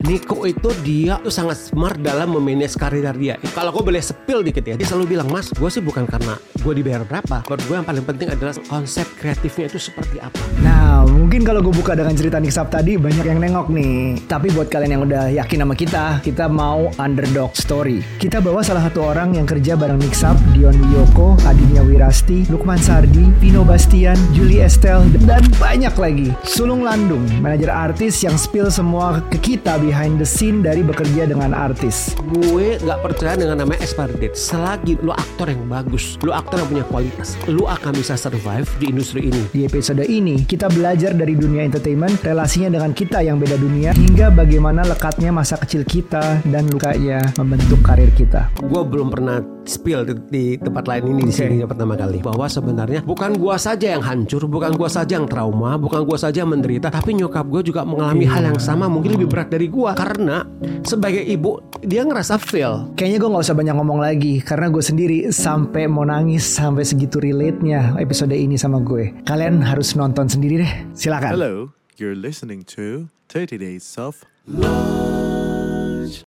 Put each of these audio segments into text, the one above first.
Niko itu dia tuh sangat smart dalam memanage karir dia. Kalau gue boleh spill dikit ya, dia selalu bilang, Mas, gue sih bukan karena gue dibayar berapa. Buat gue yang paling penting adalah konsep kreatifnya itu seperti apa. Nah, mungkin kalau gue buka dengan cerita Niksap tadi banyak yang nengok nih. Tapi buat kalian yang udah yakin sama kita mau underdog story. Kita bawa salah satu orang yang kerja bareng Niksap, Dion Wiyoko, Adinia Wirasti, Lukman Sardi, Vino Bastian, Julie Estelle, dan banyak lagi. Sulung Landung, manajer artis yang spill semua ke kita behind the scene dari bekerja dengan artis. Gue gak percaya dengan namanya expired date. Selagi lu aktor yang bagus, lu aktor yang punya kualitas, lu akan bisa survive di industri ini. Di episode ini, kita belajar dari dunia entertainment, relasinya dengan kita yang beda dunia, hingga bagaimana lekatnya masa kecil kita dan lukanya membentuk karir kita. Gue belum pernah spill di tempat lain ini, di sini pertama kali, bahwa sebenarnya bukan gue saja yang hancur, bukan gue saja yang trauma, bukan gue saja yang menderita, tapi nyokap gue juga mengalami hal yang sama, mungkin lebih berat dari gue. Karena sebagai ibu, dia ngerasa fail. Kayaknya gue gak usah banyak ngomong lagi, karena gue sendiri sampai mau nangis, sampai segitu relate-nya episode ini sama gue. Kalian harus nonton sendiri deh. Silakan. Hello, you're listening to 30 Days of Lunch.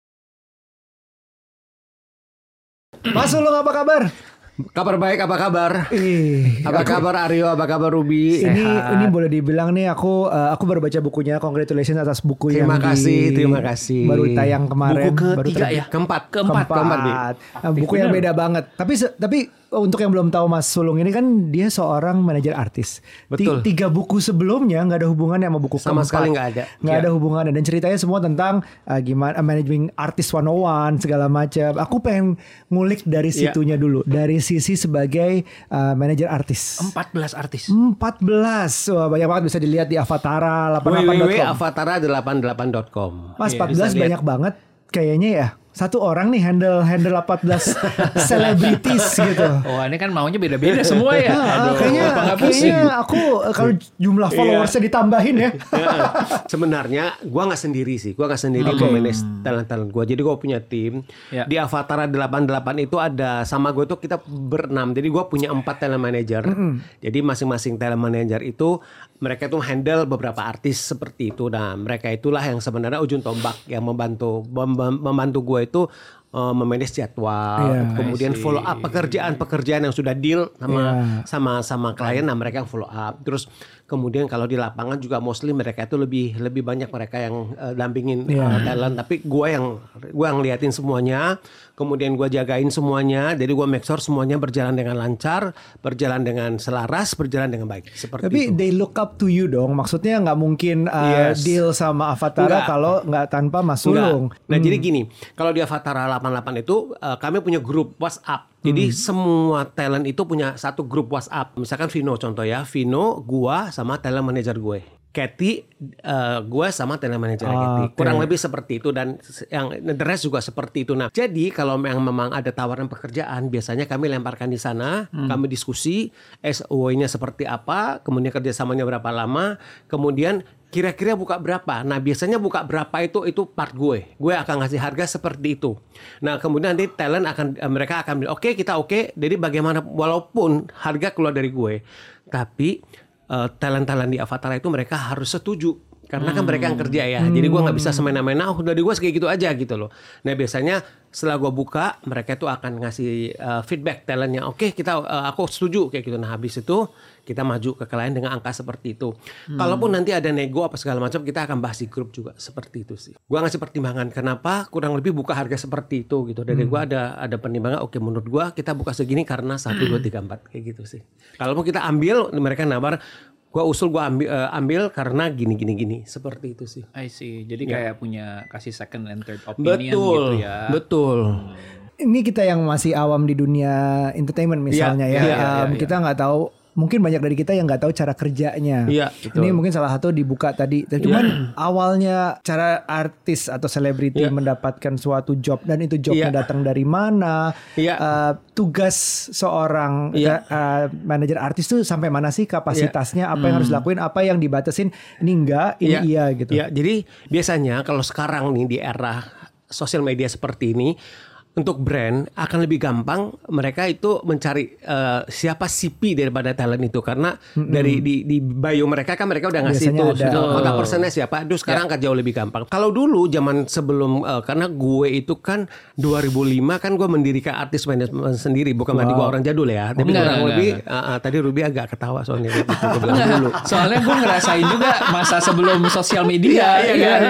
Mas Sulung, apa kabar? Kabar baik, apa kabar? Apa kabar Aryo, apa kabar Ruby? Ini boleh dibilang nih, aku baru baca bukunya. Congratulations atas buku terima yang kasih. baru tayang kemarin. Buku ketiga ya? Keempat. Buku yang beda banget. Tapi untuk yang belum tahu Mas Sulung ini kan dia seorang manajer artis. Betul. 3 buku sebelumnya nggak ada hubungannya sama buku sama keempat. Sekali nggak ada. Nggak ada hubungannya, dan ceritanya semua tentang gimana managing artist 101 segala macam. Aku pengen ngulik dari situnya dulu, dari sisi sebagai manajer artis. 14 artis. 14. Wah, banyak banget, bisa dilihat di Avatara 88.com. www.avatara88.com. Mas, 14 banyak banget kayaknya ya. Satu orang nih handle 14 selebritis gitu. Wah, ini kan maunya beda-beda semua ya. Aduh, kayaknya aku kalau jumlah followersnya ditambahin ya. Sebenarnya gue nggak sendiri sih. Gue nggak sendiri memanage talent gue. Jadi gue punya tim. Di Avatara 88 itu ada sama gue tuh kita berenam. Jadi gue punya 4 talent manager. Jadi masing-masing talent manager itu mereka tuh handle beberapa artis seperti itu. Nah, mereka itulah yang sebenarnya ujung tombak yang membantu gue itu memanage jadwal, kemudian follow up pekerjaan yang sudah deal sama klien. Nah, mereka yang follow up. Terus kemudian kalau di lapangan juga mostly mereka itu lebih banyak mereka yang dampingin talent, tapi gue yang liatin semuanya, kemudian gue jagain semuanya. Jadi gue make sure semuanya berjalan dengan lancar, berjalan dengan selaras, berjalan dengan baik. Seperti tapi itu. They look up to you dong. Maksudnya nggak mungkin deal sama Avatara kalau nggak tanpa Mas Sulung. Nah, jadi gini, kalau di Avatara 88 itu kami punya grup WhatsApp. Jadi semua talent itu punya satu grup WhatsApp. Misalkan Vino contoh ya, Vino, gua sama talent manager gue. Kathy, gue sama talent manager Kathy. Kurang lebih seperti itu, dan yang the rest juga seperti itu. Nah, jadi kalau memang ada tawaran pekerjaan, biasanya kami lemparkan di sana, kami diskusi SOW-nya seperti apa, kemudian kerjasamanya berapa lama, kemudian kira-kira buka berapa. Nah, biasanya buka berapa itu part gue. Gue akan ngasih harga seperti itu. Nah, kemudian nanti talent mereka akan bilang, oke, kita oke. Jadi bagaimana, walaupun harga keluar dari gue, tapi talent-talent di Avatara itu mereka harus setuju. Karena kan mereka yang kerja ya. Jadi gue gak bisa semena-mena, dari gue kayak gitu aja gitu loh. Nah, biasanya setelah gue buka, mereka itu akan ngasih feedback talentnya. Oke, aku setuju kayak gitu. Nah, habis itu kita maju ke klien dengan angka seperti itu. Kalaupun nanti ada nego apa segala macam, kita akan bahas di grup juga seperti itu sih. Gue ngasih pertimbangan kenapa kurang lebih buka harga seperti itu gitu. Dari gue ada pertimbangan. Oke, menurut gue kita buka segini karena 1, 2, 3, 4 kayak gitu sih. Kalaupun kita ambil, mereka nabar, gue usul, gue ambil karena gini seperti itu sih. I see. Jadi kayak punya kasih second and third opinion gitu ya. Betul. Ini kita yang masih awam di dunia entertainment misalnya kita nggak tahu. Mungkin banyak dari kita yang nggak tahu cara kerjanya. Ini mungkin salah satu dibuka tadi. Cuman awalnya cara artis atau selebriti mendapatkan suatu job, dan itu jobnya datang dari mana? Tugas seorang manajer artis tuh sampai mana sih kapasitasnya? Apa yang harus dilakuin? Apa yang dibatasin? Ini enggak, ini iya gitu. Jadi biasanya kalau sekarang nih di era sosial media seperti ini, untuk brand akan lebih gampang mereka itu mencari siapa CP daripada talent itu, karena dari di bio mereka kan mereka udah ngasih tuh kontak personnya siapa. Aduh sekarang akan jauh lebih gampang. Kalau dulu zaman sebelum karena gue itu kan 2005 kan gue mendirikan artis manajemen sendiri, bukan berarti gue orang jadul ya. Tapi kurang lebih tadi Ruby agak ketawa soalnya gitu, gue bilang dulu. Soalnya gue ngerasain juga masa sebelum sosial media.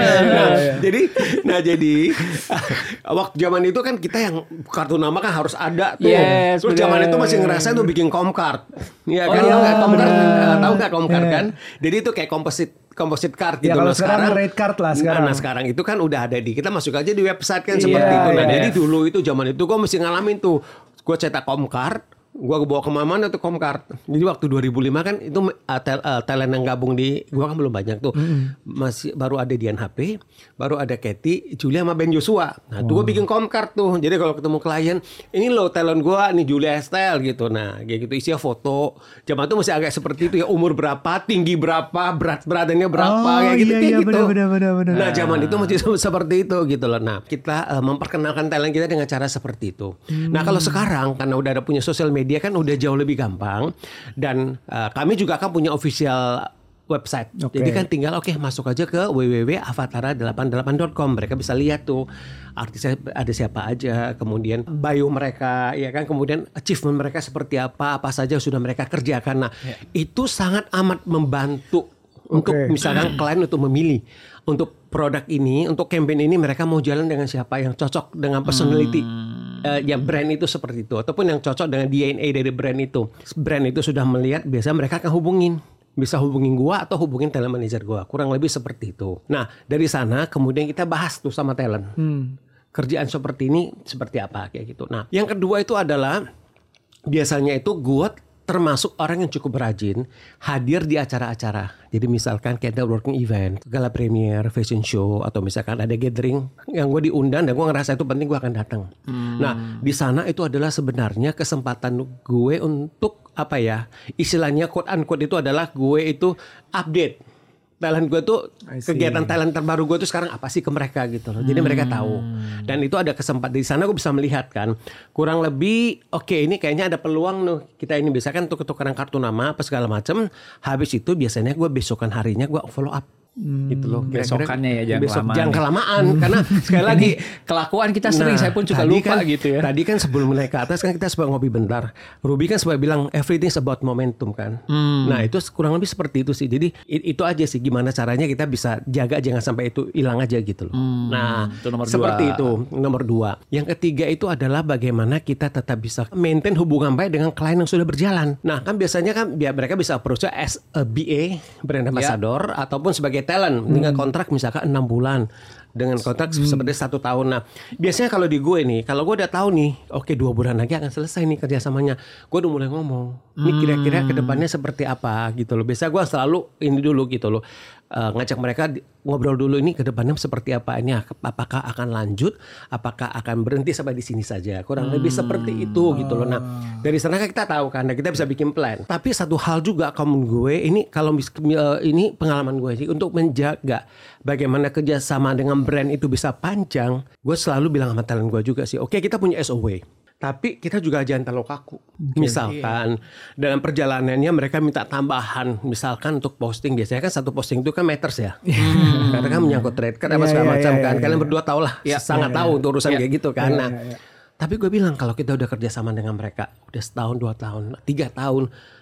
Jadi waktu zaman itu kan kita yang kartu nama kan harus ada tuh. Terus zaman itu masih ngerasain tuh bikin Comcard. Iya kan? Comcard tahu nggak Comcard kan? Jadi itu kayak composite card gitu. Kalau sekarang rate card lah sekarang. Nah sekarang itu kan udah ada kita masuk aja di website kan seperti itu. Nah jadi dulu itu zaman itu gue mesti ngalamin tuh. Gue cetak Comcard, gue bawa kemana-mana tuh Comcard. Jadi waktu 2005 kan itu talent yang gabung di gue kan belum banyak tuh. Masih baru ada Dian HP, baru ada Katy, Julia sama Ben Joshua. Nah tuh gue bikin Comcard tuh. Jadi kalau ketemu klien, ini loh talent gue nih Julia Estelle gitu. Nah kayak gitu isinya foto. Zaman itu masih agak seperti itu ya, umur berapa, tinggi berapa, berat badannya berapa, kayak gitu. Benar. Nah zaman itu masih seperti itu gitu loh. Nah kita memperkenalkan talent kita dengan cara seperti itu. Nah kalau sekarang karena udah ada punya sosial media kan udah jauh lebih gampang, dan kami juga kan punya official website. Jadi kan tinggal masuk aja ke www.avatara88.com. Mereka bisa lihat tuh artisnya ada siapa aja, kemudian bio mereka, ya kan, kemudian achievement mereka seperti apa saja sudah mereka kerjakan. Nah, itu sangat amat membantu untuk misalkan klien untuk memilih untuk produk ini, untuk campaign ini mereka mau jalan dengan siapa yang cocok dengan personality. Ya brand itu seperti itu, ataupun yang cocok dengan DNA dari brand itu. Brand itu sudah melihat, biasanya mereka akan bisa hubungin gua atau hubungin talent manager gua, kurang lebih seperti itu. Nah dari sana kemudian kita bahas tuh sama talent, kerjaan seperti ini seperti apa kayak gitu. Nah yang kedua itu adalah biasanya itu gua termasuk orang yang cukup rajin hadir di acara-acara. Jadi misalkan kayak networking event, gala premier, fashion show, atau misalkan ada gathering yang gue diundang dan gue ngerasa itu penting, gue akan datang. Nah di sana itu adalah sebenarnya kesempatan gue untuk apa ya, istilahnya quote unquote itu adalah gue itu update talent gue tuh, kegiatan talent terbaru gue tuh sekarang apa sih ke mereka gitu loh. Jadi mereka tahu. Dan itu ada kesempatan di sana gue bisa melihat kan. Kurang lebih ini kayaknya ada peluang nih. Kita ini biasa kan tukeran kartu nama apa segala macam. Habis itu biasanya gue besokan harinya gue follow up. Gitu loh. Besokannya ya jangan kelamaan. Karena sekali lagi kelakuan kita sering, saya pun juga lupa kan, gitu ya. Tadi kan sebelum naik ke atas kan kita sempat ngopi bentar. Ruby kan sempat bilang everything's about momentum kan. Nah itu kurang lebih seperti itu sih. Jadi itu aja sih gimana caranya kita bisa jaga jangan sampai itu hilang aja gitu loh. Nah itu seperti itu nomor 2. Yang ketiga itu adalah bagaimana kita tetap bisa maintain hubungan baik dengan klien yang sudah berjalan. Nah kan biasanya kan mereka bisa approach as a BA, brand ambassador, ataupun sebagai talent dengan kontrak misalkan 6 bulan, dengan kontrak seperti 1 tahun. Nah biasanya kalau di gue nih, kalau gue udah tahu nih 2 bulan lagi akan selesai nih kerjasamanya, gue udah mulai ngomong ini kira-kira kedepannya seperti apa gitu loh. Biasa gue selalu ini dulu gitu loh, ngajak mereka ngobrol dulu, ini kedepannya seperti apa, ini apakah akan lanjut, apakah akan berhenti sampai di sini saja, kurang lebih seperti itu gitu loh. Nah dari sana kan kita tahu kan, kita bisa bikin plan. Tapi satu hal juga kamu gue ini, kalau ini pengalaman gue sih untuk menjaga bagaimana kerjasama dengan brand itu bisa panjang, gue selalu bilang sama talent gue juga sih, kita punya SOW. Tapi kita juga jangan terlalu kaku. Misalkan dalam perjalanannya mereka minta tambahan, misalkan untuk posting, biasanya kan satu posting itu kan matters ya. Karena kan menyangkut trade kan apa segala macam kan. Kalian berdua tahu lah, sangat tahu untuk urusan kayak gitu kan. Nah, tapi gue bilang kalau kita udah kerjasama dengan mereka udah 1 tahun, 2 tahun, 3 tahun,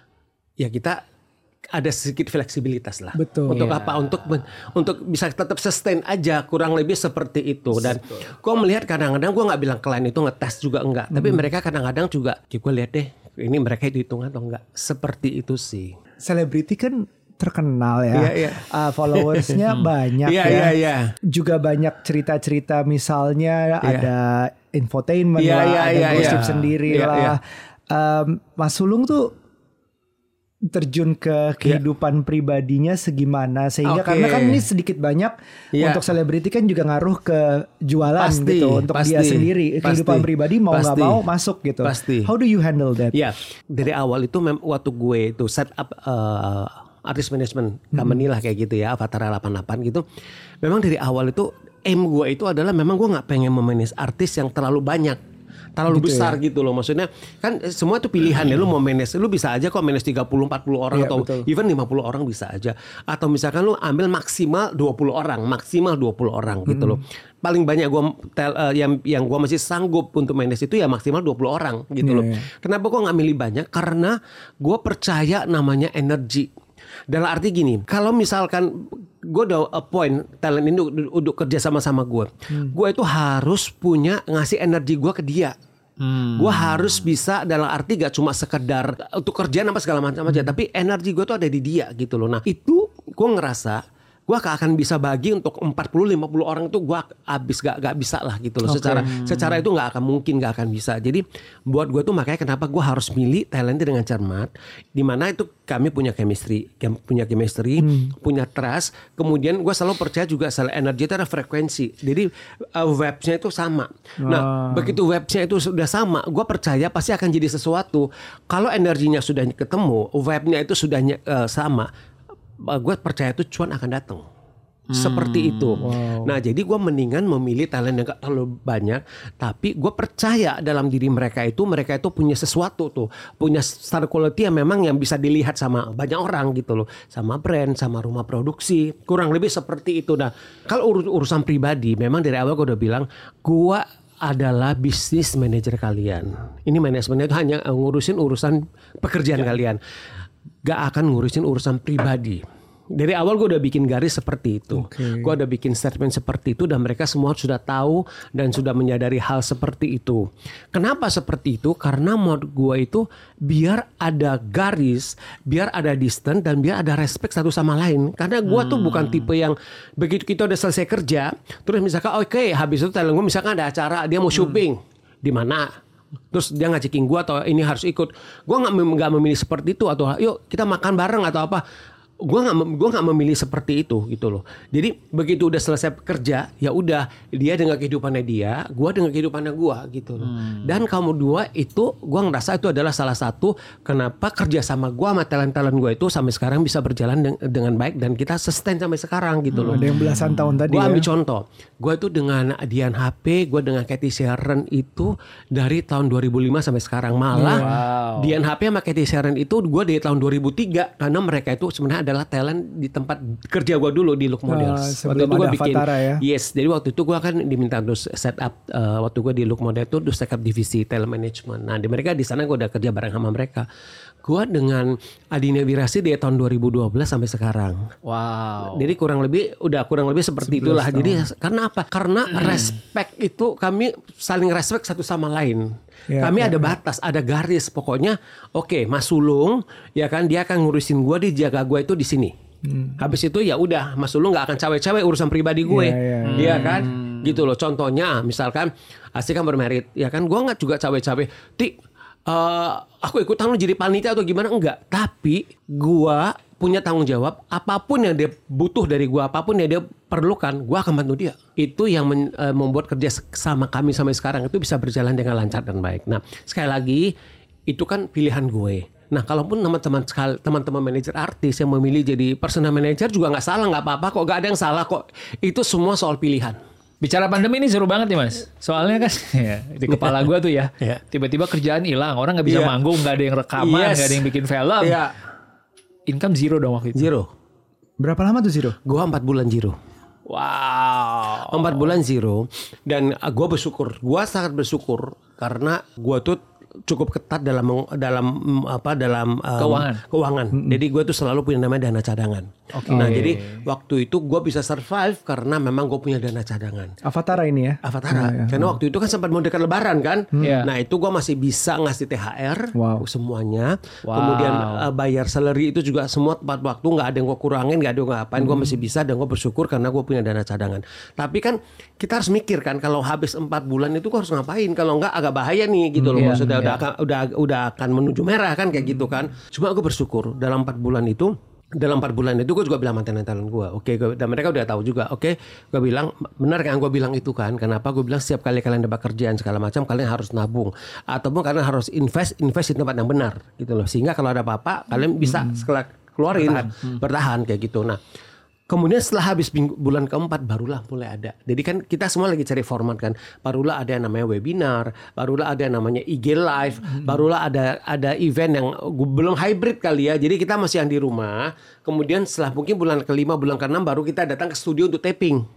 ya kita ada sedikit fleksibilitas lah. Betul. Untuk apa? Untuk bisa tetap sustain aja, kurang lebih seperti itu. Dan gue melihat kadang-kadang gue nggak bilang klien itu ngetes juga enggak, tapi mereka kadang-kadang juga, gue lihat deh, ini mereka dihitung atau enggak. Seperti itu sih. Selebriti kan terkenal ya, followersnya banyak ya. Juga banyak cerita-cerita, misalnya ada infotainment lah, ada gosip sendiri lah. Mas Sulung tuh terjun ke kehidupan pribadinya segimana, sehingga karena kan ini sedikit banyak untuk selebriti kan juga ngaruh ke jualan gitu untuk dia sendiri, kehidupan pribadi mau nggak mau masuk gitu. How do you handle that? Dari awal itu waktu gue itu set up artist management company lah kayak gitu ya, Avatara 88 gitu. Memang dari awal itu aim gue itu adalah memang gue nggak pengen memanage artis yang terlalu banyak. terlalu gitu besar gitu loh. Maksudnya kan semua itu pilihan ya. Lu mau manage, lu bisa aja kok manage 30-40 orang atau even 50 orang bisa aja. Atau misalkan lu ambil maksimal 20 orang gitu loh. Paling banyak yang gue masih sanggup untuk manage itu ya maksimal 20 orang gitu loh. Kenapa gue nggak milih banyak? Karena gue percaya namanya energi. Dalam arti gini, kalau misalkan gue udah appoint talent ini untuk kerja sama gue, gue itu harus punya ngasih energi gue ke dia. Gue harus bisa dalam arti gak cuma sekedar untuk kerjaan apa segala macam aja, tapi energi gue tuh ada di dia gitu loh. Nah itu gue ngerasa gue gak akan bisa bagi untuk 40-50 orang itu gue habis gak bisa lah gitu loh. Secara itu gak akan mungkin, gak akan bisa. Jadi buat gue tuh makanya kenapa gue harus milih talentnya dengan cermat, dimana itu kami punya chemistry, punya trust. Kemudian gue selalu percaya juga energi itu ada frekuensi. Jadi vibes-nya itu sama. Nah begitu vibes-nya itu sudah sama, gue percaya pasti akan jadi sesuatu. Kalau energinya sudah ketemu, vibe-nya itu sudah sama, gue percaya itu cuan akan datang. Seperti itu. Nah jadi gue mendingan memilih talent yang gak terlalu banyak, tapi gue percaya dalam diri mereka itu punya sesuatu tuh, punya star quality yang memang yang bisa dilihat sama banyak orang gitu loh, sama brand, sama rumah produksi, kurang lebih seperti itu. Nah kalau urusan pribadi, memang dari awal gue udah bilang gue adalah bisnis manajer kalian. Ini manajemennya itu hanya ngurusin urusan pekerjaan kalian, gak akan ngurusin urusan pribadi. Dari awal gue udah bikin garis seperti itu. Gue udah bikin statement seperti itu dan mereka semua sudah tahu dan sudah menyadari hal seperti itu. Kenapa seperti itu? Karena menurut gue itu biar ada garis, biar ada distance dan biar ada respect satu sama lain. Karena gue tuh bukan tipe yang begitu kita udah selesai kerja, terus misalkan habis itu talent gue misalkan ada acara, dia mau shopping di mana, terus dia ngajakin gue atau ini harus ikut. Gue nggak memilih seperti itu, atau yuk kita makan bareng atau apa. Gue nggak memilih seperti itu gitu loh. Jadi begitu udah selesai kerja, ya udah dia dengan kehidupannya dia, gue dengan kehidupannya gue gitu loh. Dan kamu dua itu gue ngerasa itu adalah salah satu kenapa kerja sama gue sama talent gue itu sampai sekarang bisa berjalan dengan baik dan kita sustain sampai sekarang gitu loh. Ada yang belasan tahun tadi. Gue ambil contoh, gue itu dengan Dian HP, gue dengan Cathy Sharon itu dari tahun 2005 sampai sekarang. Malah Dian HP sama Cathy Sharon itu gue dari tahun 2003 karena mereka itu sebenarnya adalah talent di tempat kerja gue dulu di Look Models. Waktu itu gue bikin ya? Yes, jadi waktu itu gue kan diminta untuk set up waktu gue di Look Model itu set up divisi talent management. Nah di mereka di sana gue udah kerja bareng sama mereka. Gue dengan Adina Wirasi dari tahun 2012 sampai sekarang. Wow. Jadi kurang lebih seperti itulah. Tahun. Jadi karena apa? Karena respect itu kami saling respect satu sama lain. Kami ada batas, ada garis. Pokoknya oke, Mas Sulung ya kan dia akan ngurusin gue, dia jaga gue itu di sini. Habis itu ya udah, Mas Sulung nggak akan cawe-cawe urusan pribadi gue. Iya kan? Gitu loh. Contohnya misalkan Asik kan bermerit, ya kan gue nggak juga cawe-cawe. Aku ikutan lu jadi panitia atau gimana, enggak. Tapi gue punya tanggung jawab, apapun yang dia butuh dari gue, apapun yang dia perlukan, gue akan bantu dia. Itu yang membuat kerja sama kami sampai sekarang itu bisa berjalan dengan lancar dan baik. Nah sekali lagi itu kan pilihan gue. Nah kalaupun teman-teman manajer artis yang memilih jadi personal manager juga nggak salah, nggak apa-apa kok, nggak ada yang salah kok. Itu semua soal pilihan. Bicara pandemi ini seru banget nih Mas. Soalnya kan di kepala gue tuh ya, tiba-tiba kerjaan hilang, orang nggak bisa manggung, nggak ada yang rekaman, nggak ada yang bikin film. Income zero dong waktu itu. Zero. Berapa lama tuh zero? Gue 4 bulan zero. Wow. 4 bulan zero. Dan gue bersyukur. Gue sangat bersyukur karena gue tuh cukup ketat dalam keuangan. Jadi gue tuh selalu punya namanya dana cadangan. Nah jadi waktu itu gue bisa survive karena memang gue punya dana cadangan. Avatara ini ya? Avatara. Karena waktu itu kan sempat mau dekat lebaran kan. Nah itu gue masih bisa ngasih THR semuanya. Kemudian bayar salary itu juga semua tepat waktu. Gak ada yang gue kurangin, gak ada yang gue ngapain. Gue masih bisa dan gue bersyukur karena gue punya dana cadangan. Tapi kan kita harus mikir kan, kalau habis 4 bulan itu gue harus ngapain. Kalau enggak agak bahaya nih gitu loh. Maksudnya udah akan menuju merah kan kayak gitu kan. Cuma gue bersyukur dalam 4 bulan itu gue juga bilang sama talent gue, dan mereka udah tahu juga, gue bilang benar kan, gue bilang itu kan, kenapa gue bilang setiap kali kalian dapat kerjaan segala macam kalian harus nabung ataupun kalian harus invest di tempat yang benar gitu loh, sehingga kalau ada apa-apa kalian bisa keluarin bertahan kayak gitu. Nah Kemudian setelah habis bulan keempat barulah mulai ada. Jadi kan kita semua lagi cari format kan. Barulah ada yang namanya webinar, barulah ada yang namanya IG live, barulah ada event yang belum hybrid kali ya. Jadi kita masih yang di rumah. Kemudian setelah mungkin bulan ke-5, bulan ke-6 baru kita datang ke studio untuk taping.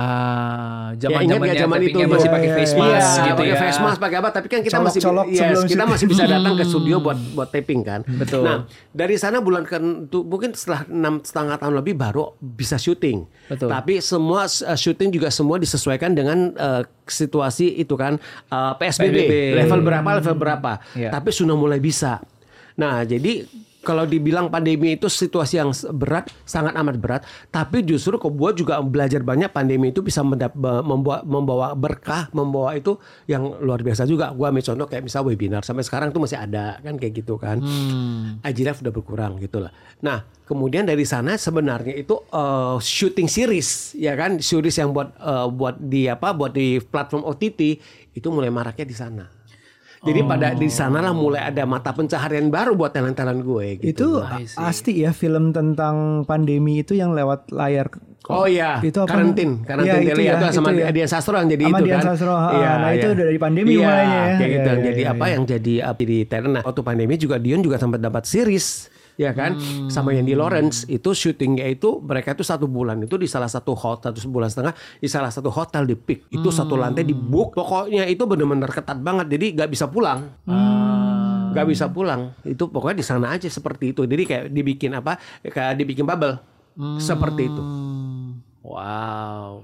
Zaman itu masih pakai face mask gitu pakai face mask, pakai apa? Tapi kan kita kita masih bisa datang ke studio buat taping kan. Betul. Nah dari sana mungkin setelah 6,5 tahun lebih baru bisa syuting. Betul. Tapi semua syuting juga semua disesuaikan dengan situasi itu kan PSBB. Level berapa. Yeah. Tapi sudah mulai bisa. Nah jadi kalau dibilang pandemi itu situasi yang berat, sangat amat berat. Tapi justru kok gue juga belajar banyak, pandemi itu bisa membawa berkah, membawa itu yang luar biasa juga. Gue ambil contoh kayak misal webinar, sampai sekarang tuh masih ada kan kayak gitu kan. IG Live udah berkurang gitu lah. Nah kemudian dari sana sebenarnya itu shooting series, ya kan, series yang buat di platform OTT itu mulai maraknya di sana. Jadi pada di sanalah mulai ada mata pencaharian baru buat talent-talent gue gitu. Itu pasti ya film tentang pandemi itu yang lewat layar. Oh iya, itu karantin ya, itu ya, itu sama Dian Sastro yang jadi itu kan. Nah itu udah dari pandemi mulainya ya. Kayak gitu yang jadi apa yang jadi di talent. Nah, waktu pandemi juga Dion juga sempat dapat series. Ya kan, sama yang di Lawrence itu syutingnya itu mereka itu 1 bulan itu di salah satu hotel, 1,5 bulan di salah satu hotel di Peak itu 1 lantai di book, pokoknya itu benar-benar ketat banget, jadi nggak bisa pulang, nggak bisa pulang, itu pokoknya di sana aja seperti itu, jadi kayak dibikin bubble seperti itu. Wow.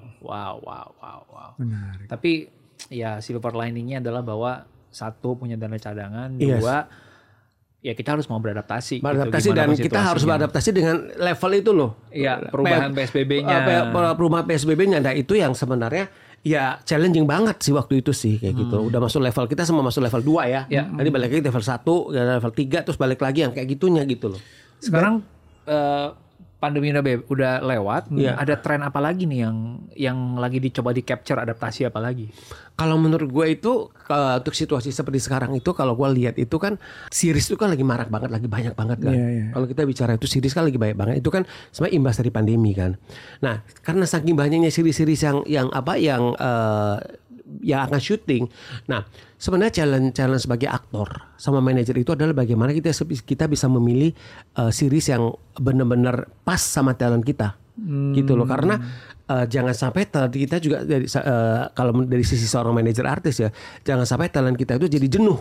Menarik. Tapi ya silver liningnya adalah bahwa 1 punya dana cadangan, 2 ya kita harus mau beradaptasi gitu, dan kita harus beradaptasi dengan level itu loh. Iya, perubahan PSBB-nya. Perubahan PSBB-nya. Nah, itu yang sebenarnya ya challenging banget sih waktu itu sih kayak gitu. Udah masuk level, kita semua masuk level 2 ya. Tadi balik lagi level 1, level 3 terus balik lagi yang kayak gitunya gitu loh. Sekarang pandemi udah lewat, ada tren apa lagi nih yang lagi dicoba di capture, adaptasi apa lagi? Kalau menurut gue itu untuk situasi seperti sekarang itu, kalau gue lihat itu kan series itu kan lagi marak banget, lagi banyak banget kan. Kalau kita bicara itu series kan lagi banyak banget, itu kan sebenarnya imbas dari pandemi kan. Nah karena saking banyaknya series yang akan syuting. Nah sebenarnya challenge sebagai aktor sama manajer itu adalah bagaimana kita bisa memilih series yang benar-benar pas sama talent kita, gitu loh. Karena jangan sampai talent kita juga kalau dari sisi seorang manajer artis ya, jangan sampai talent kita itu jadi jenuh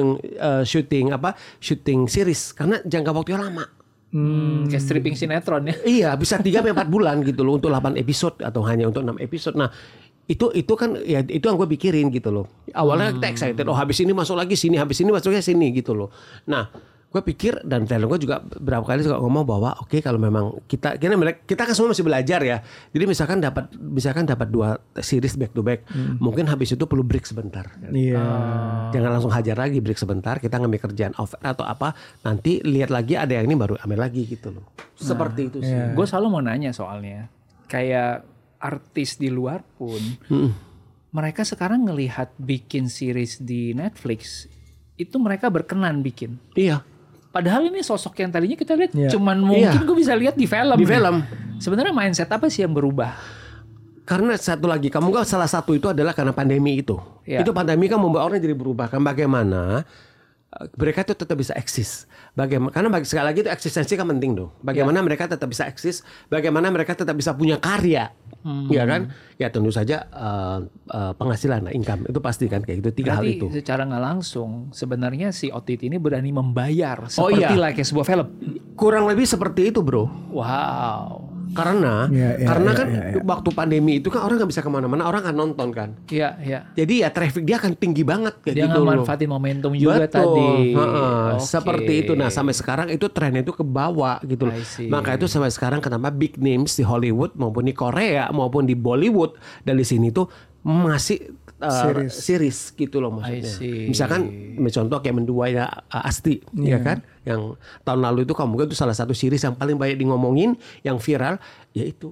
syuting series karena jangka waktunya lama. Kayak stripping sinetron ya. Iya, bisa 3-4 bulan gitu loh untuk 8 episode atau hanya untuk 6 episode. Nah, itu kan ya itu yang gue pikirin gitu loh. Awalnya kita excited, habis ini masuk lagi sini, habis ini masuk lagi sini gitu loh. Nah, gue pikir dan talent gue juga berapa kali juga ngomong bahwa oke, kalau memang kita kan semua masih belajar ya. Jadi misalkan dapat 2 series back to back, mungkin habis itu perlu break sebentar. Jangan langsung hajar lagi, break sebentar, kita ngambil kerjaan off atau apa, nanti lihat lagi ada yang ini baru ambil lagi gitu loh. Seperti itu sih. Gue selalu mau nanya soalnya, kayak artis di luar pun mereka sekarang ngelihat bikin series di Netflix itu mereka berkenan bikin. Iya. Padahal ini sosok yang tadinya kita lihat cuman mungkin gue bisa lihat di film. Di film. Sebenarnya mindset apa sih yang berubah? Karena satu lagi, salah satu itu adalah karena pandemi itu. Itu pandemi kan membuat orang jadi berubah kan, bagaimana mereka itu tetap bisa eksis. Karena sekali lagi itu eksistensi kan penting dong. Bagaimana mereka tetap bisa eksis, bagaimana mereka tetap bisa punya karya. Ya kan? Ya tentu saja penghasilan, income itu pasti kan kayak gitu. 3 hal itu. Secara nggak langsung sebenarnya si OTT ini berani membayar seperti kayak sebuah film. Kurang lebih seperti itu, bro. Wow. Karena waktu pandemi itu kan orang nggak bisa kemana-mana, orang kan nonton kan. Iya. Jadi ya traffic dia akan tinggi banget kayak dia gitu loh. Dia manfaatin momentum juga tadi. Seperti itu. Nah sampai sekarang itu trennya itu ke bawah gitu loh. Maka itu sampai sekarang kenapa big names di Hollywood maupun di Korea maupun di Bollywood dan di sini tuh masih series gitu loh maksudnya. Misalkan contoh kayak Mendua ya Asti ya kan, yang tahun lalu itu kamu itu salah satu series yang paling banyak di ngomongin, yang viral, ya itu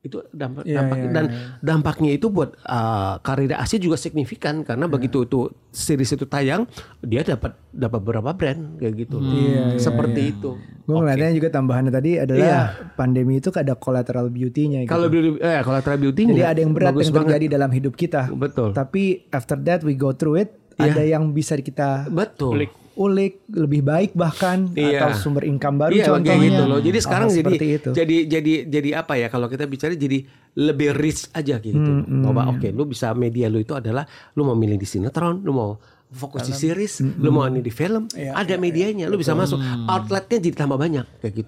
Itu dampaknya itu buat karir Asia juga signifikan karena begitu itu series itu tayang dia dapat beberapa brand kayak gitu. Seperti itu. Gue ngeliatnya juga tambahannya tadi adalah pandemi itu ada collateral beauty-nya gitu. Kalau collateral beauty-nya. Jadi ada yang berat yang terjadi dalam hidup kita. Betul. Tapi after that we go through it, ada yang bisa kita ulik lebih baik bahkan atau sumber income baru contohnya gitu loh. Jadi sekarang jadi apa ya kalau kita bicara jadi lebih rich aja gitu. Bahwa lu bisa media lu itu adalah lu mau milih di sinetron, lu mau fokus di series, lu mau ini di film, ada medianya, lu bisa masuk. Outletnya jadi tambah banyak kayak gitu.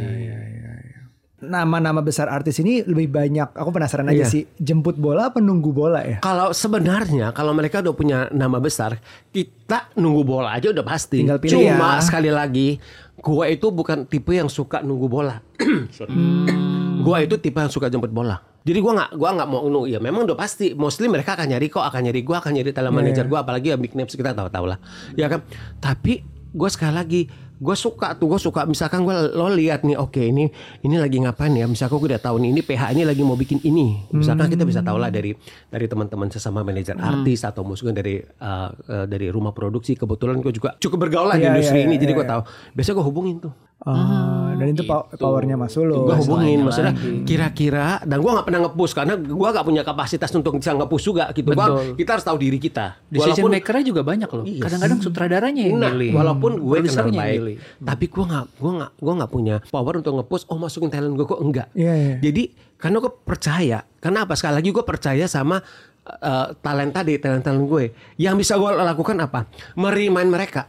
Nama-nama besar artis ini lebih banyak, aku penasaran aja sih, jemput bola apa nunggu bola ya? Kalau sebenarnya kalau mereka udah punya nama besar, kita nunggu bola aja udah pasti. Tinggal pilih. Cuma sekali lagi, gua itu bukan tipe yang suka nunggu bola. Gua itu tipe yang suka jemput bola. Jadi gua nggak mau nunggu. Ya memang udah pasti, mostly mereka akan nyari gua akan nyari talent manager gua, apalagi ya big names kita tahu lah, ya kan. Tapi gua sekali lagi gue suka misalkan lo lihat nih ini lagi ngapain ya, misalkan gue udah tahu nih ini PH ini lagi mau bikin ini, misalkan kita bisa tahu lah dari teman-teman sesama manajer artis atau mungkin dari rumah produksi. Kebetulan gue juga cukup bergaul lah di industri ini, jadi gue tahu biasanya gue hubungin tuh. Dan itu powernya Mas Sulul. Gue hubungin maksudnya kira-kira, dan gue nggak pernah nge-push karena gue nggak punya kapasitas untuk bisa nge-push juga gitu. Kita harus tahu diri kita. Decision makernya juga banyak loh. Kadang-kadang sutradaranya yang milih. Walaupun gue kenal baik, tapi gue nggak punya power untuk nge-push. Masukin talent gue kok enggak. Jadi karena gue percaya. Karena apa? Sekali lagi gue percaya sama talent gue. Yang bisa gue lakukan apa? Merimain mereka.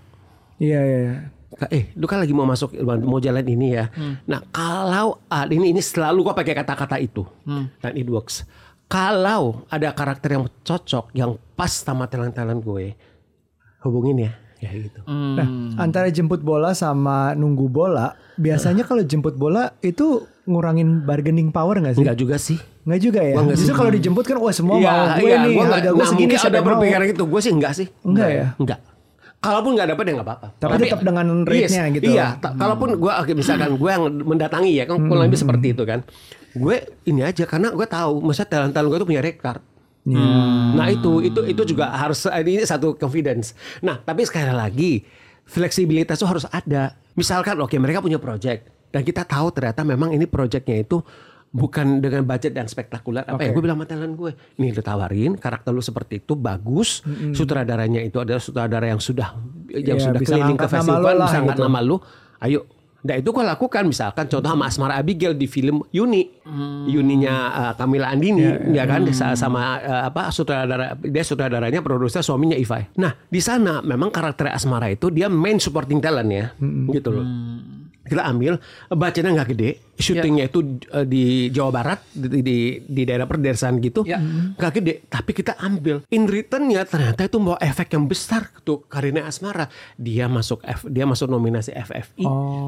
Lu kan lagi mau jalan ini ya. Nah kalau ini selalu gue pakai kata-kata itu dan it works. Kalau ada karakter yang cocok, yang pas sama talent gue, hubungin ya gitu. Nah antara jemput bola sama nunggu bola, biasanya kalau jemput bola itu ngurangin bargaining power nggak sih? Enggak juga sih. Nggak juga ya. Justru kalau dijemput kan semua mau gue nih, harga gue segini, ada berpikiran gitu. Gue sih enggak sih. Enggak ya. Enggak. Kalaupun nggak dapat ya nggak apa-apa. Tapi tetap dengan rate-nya gitu. Iya. Kalaupun gue misalkan gue yang mendatangi ya kan kurang lebih seperti itu kan. Gue ini aja karena gue tahu, misalnya talent gue itu punya rate card. Nah itu juga harus, ini satu confidence. Nah tapi sekali lagi fleksibilitas itu harus ada. Misalkan mereka punya project dan kita tahu ternyata memang ini projectnya itu bukan dengan budget yang spektakuler. Gue bilang sama talent gue, nih lu tawarin karakter lu seperti itu bagus. Sutradaranya itu adalah sutradara yang sudah keliling ke festival, bisa angkat nama lu. Ayo. Nah itu gue lakukan, misalkan contoh sama Asmara Abigail di film Yuninya Kamila Andini, ya kan, sama sutradaranya, produser, suaminya Ifai. Nah di sana memang karakter Asmara itu dia main supporting talent ya, gitu loh. Kita ambil, bacanya nggak gede, syutingnya itu di Jawa Barat, di daerah perdesaan gitu, nggak gede, tapi kita ambil. In returnnya ternyata itu membawa efek yang besar tuh karirnya Asmara. Dia masuk nominasi FFI.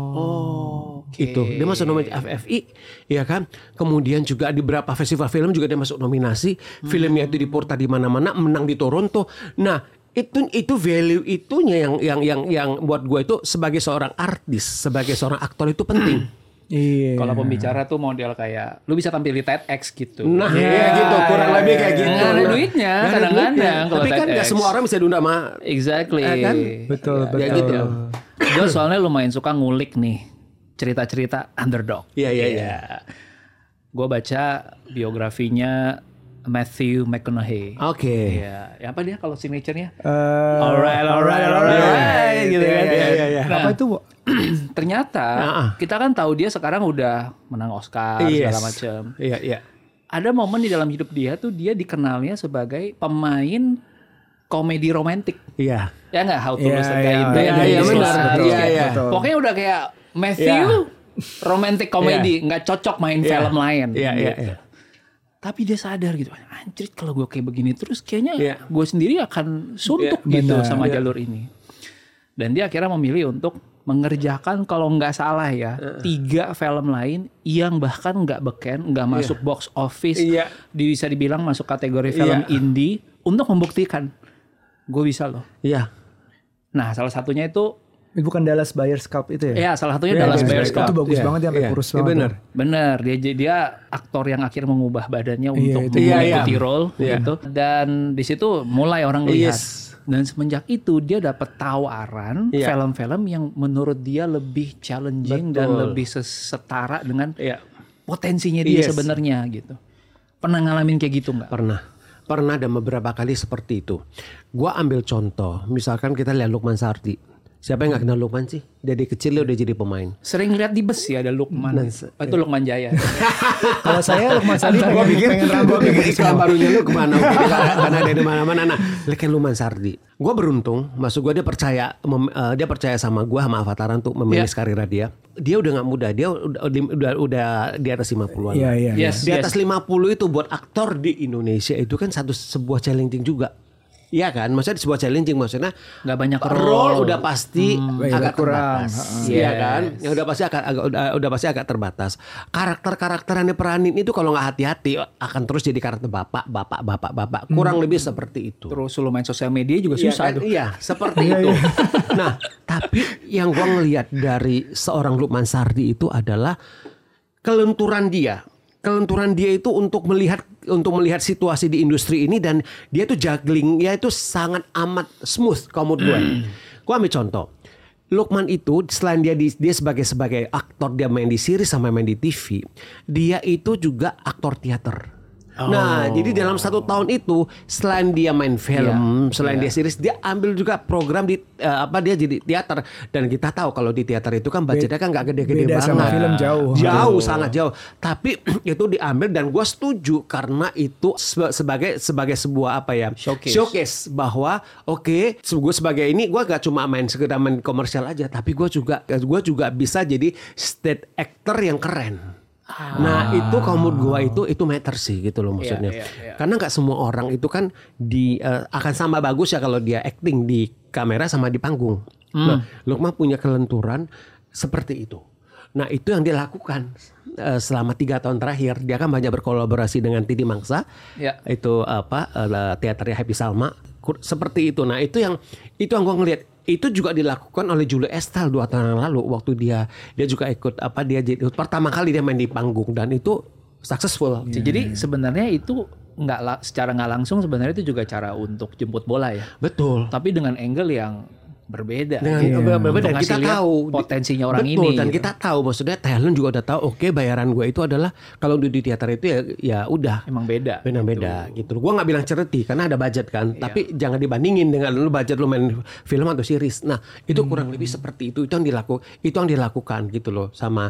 Itu dia masuk nominasi FFI, ya kan. Kemudian juga di beberapa festival film juga dia masuk nominasi. Filmnya itu diputar di mana-mana, menang di Toronto. Nah itu value itunya yang buat gue itu sebagai seorang artis, sebagai seorang aktor itu penting. Kalau pembicara tuh model kayak lu bisa tampil di TEDx gitu. Nah gitu, kurang lebih kayak gitu. Nggak ada duitnya kadang-kadang. Tapi kan nggak semua orang bisa diundang sama. Exactly. Kan? Betul. Ya gitu. Gue soalnya lumayan suka ngulik nih cerita-cerita underdog. Iya. Gue baca biografinya Matthew McConaughey. Ya, apa dia kalau signature-nya? Alright. Gitu kan. Nah, apa itu? Ternyata kita kan tahu dia sekarang udah menang Oscar segala macam. Iya. Ada momen di dalam hidup dia tuh dia dikenalnya sebagai pemain komedi romantik. Iya. Ya nggak, How to Lose a Guy. Iya benar. Iya. Pokoknya udah kayak Matthew romantic komedi, nggak cocok main film lain. Iya. Tapi dia sadar gitu, anjir kalau gue kayak begini terus kayaknya gue sendiri akan suntuk gitu sama jalur ini. Dan dia akhirnya memilih untuk mengerjakan kalau nggak salah ya 3 film lain yang bahkan nggak beken, nggak masuk box office, bisa dibilang masuk kategori film indie untuk membuktikan gue bisa loh. Iya. Nah salah satunya itu Bukan Dallas Buyers Club itu ya? Iya, salah satunya Dallas Buyers Club. Itu bagus banget ya, sampai kurus banget. Bener. Dia aktor yang akhirnya mengubah badannya untuk mengikuti role gitu. Dan di situ mulai orang lihat. Dan semenjak itu dia dapat tawaran film-film yang menurut dia lebih challenging dan lebih setara dengan potensinya dia sebenarnya gitu. Pernah ngalamin kayak gitu nggak? Pernah dan beberapa kali seperti itu. Gua ambil contoh, misalkan kita lihat Lukman Sardi. Siapa yang gak kenal Lukman sih? Dari kecil dia udah jadi pemain. Sering lihat di bus ya ada Lukman. Itu Lukman Jaya. Kalau saya Lukman Sardi pengen rambut iklan barunya lu kemana? Karena dari mana-mana. Nah, lihat Lukman Sardi. Gue beruntung, maksud gue dia percaya sama gue sama Avataran untuk memilih karir dia. Dia udah gak muda, dia udah di atas 50-an. Di atas 50 itu buat aktor di Indonesia itu kan sebuah challenging juga. Iya kan, maksudnya sebuah challenging, maksudnya nggak banyak role udah pasti agak kurang, iya kan, yang udah pasti agak terbatas. Karakter yang diperanin itu kalau nggak hati-hati akan terus jadi karakter bapak, kurang lebih seperti itu. Terus lu main sosial media juga susah tuh. Iya, seperti itu. Nah, tapi yang gua ngelihat dari seorang Lukman Sardi itu adalah kelenturan dia itu untuk melihat situasi di industri ini, dan dia tuh juggling ya itu sangat amat smooth kalau menurut gue. Gue ambil contoh. Lukman itu selain dia sebagai aktor, dia main di series sama main di TV, dia itu juga aktor teater. Nah, jadi dalam 1 tahun itu selain dia main film, selain dia series, dia ambil juga program di dia jadi teater. Dan kita tahu kalau di teater itu kan budgetnya kan nggak gede-gede banget. Sama film jauh, sangat jauh. Tapi itu diambil dan gue setuju karena itu sebagai sebuah showcase bahwa gue sebagai ini gue gak cuma sekedar main komersial aja, tapi gue juga bisa jadi state actor yang keren. Nah itu kalau menurut gue itu matter sih gitu loh maksudnya. Karena gak semua orang itu kan akan sama bagus ya kalau dia acting di kamera sama di panggung. Nah Lukman punya kelenturan seperti itu. Nah itu yang dia lakukan selama 3 tahun terakhir. Dia kan banyak berkolaborasi dengan Titi Mangsa. Itu teaternya Happy Salma seperti itu. Nah itu yang gue ngelihat. Itu juga dilakukan oleh Julie Estelle 2 tahun yang lalu waktu dia juga ikut pertama kali dia main di panggung, dan itu successful. Jadi sebenarnya itu secara nggak langsung sebenarnya itu juga cara untuk jemput bola ya. Betul. Tapi dengan angle yang berbeda. Berbeda. Dan kita tahu potensinya orang ini. Dan gitu. kita tahu maksudnya talent juga udah tahu. Oke, bayaran gue itu adalah kalau di teater itu ya udah. Emang beda. Beda gitu. Gue nggak bilang cereti karena ada budget kan. Tapi jangan dibandingin dengan lu budget lu main film atau series. Nah itu kurang lebih seperti itu. Itu yang dilakukan gitu loh sama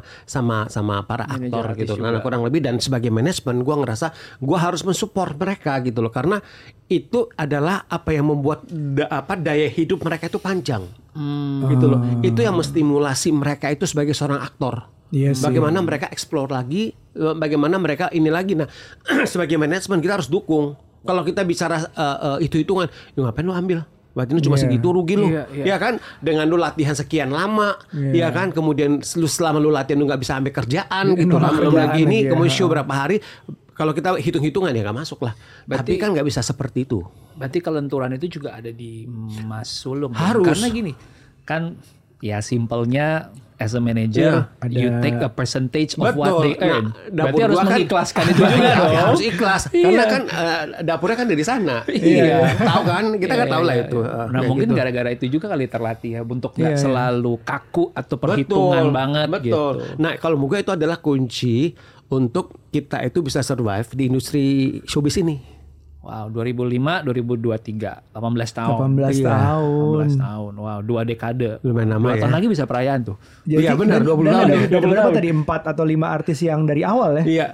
para aktor gitu. Nah kurang lebih, dan sebagai manajemen gue ngerasa gue harus mensupport mereka gitu loh, karena itu adalah apa yang membuat daya hidup mereka itu panjang. Gitu loh. Itu yang menstimulasi mereka itu sebagai seorang aktor. Bagaimana mereka explore lagi, bagaimana mereka ini lagi. Nah, sebagai manajemen kita harus dukung. Kalau kita bicara hitung-hitungan, ngapain lu ambil? Berarti lu cuma segitu, rugi lu. Ya kan? Dengan lu latihan sekian lama, ya kan? Kemudian selama lu latihan lu nggak bisa ambil kerjaan gitu. Belum lagi ini, kemudian show berapa hari. Kalau kita hitung-hitungan ya nggak masuk lah. Tapi kan nggak bisa seperti itu. Berarti kelenturan itu juga ada di Mas Sulung. Harus. Karena gini, kan ya simpelnya as a manager, you take a percentage of what they earn. Berarti harus mengikhlaskan itu juga dong. Harus ikhlas. Karena kan dapurnya kan dari sana. Tahu kan? Kita kan tahu lah itu. Nah mungkin gara-gara itu juga kali terlatih ya untuk nggak selalu kaku atau perhitungan banget. Betul. Gitu. Nah kalau menurut gue itu adalah kunci untuk kita itu bisa survive di industri showbiz ini. Wow, 2005, 2023, 18 tahun. 18 tahun. 18 tahun. Wow, 2 dekade. Lumayan lama ya. 2 tahun lagi bisa perayaan tuh. Iya benar, 20 tahun. Ada berapa tadi? 4 atau 5 artis yang dari awal ya? Iya.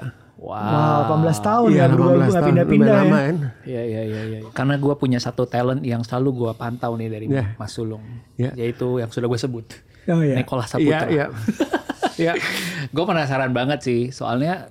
Wow, 18 tahun ya, berubah pindah-pindah ya. Iya. Karena gue punya satu talent yang selalu gue pantau nih dari Mas Sulung. Yaitu yang sudah gue sebut. Nicholas Saputra. Iya. Gue penasaran banget sih, soalnya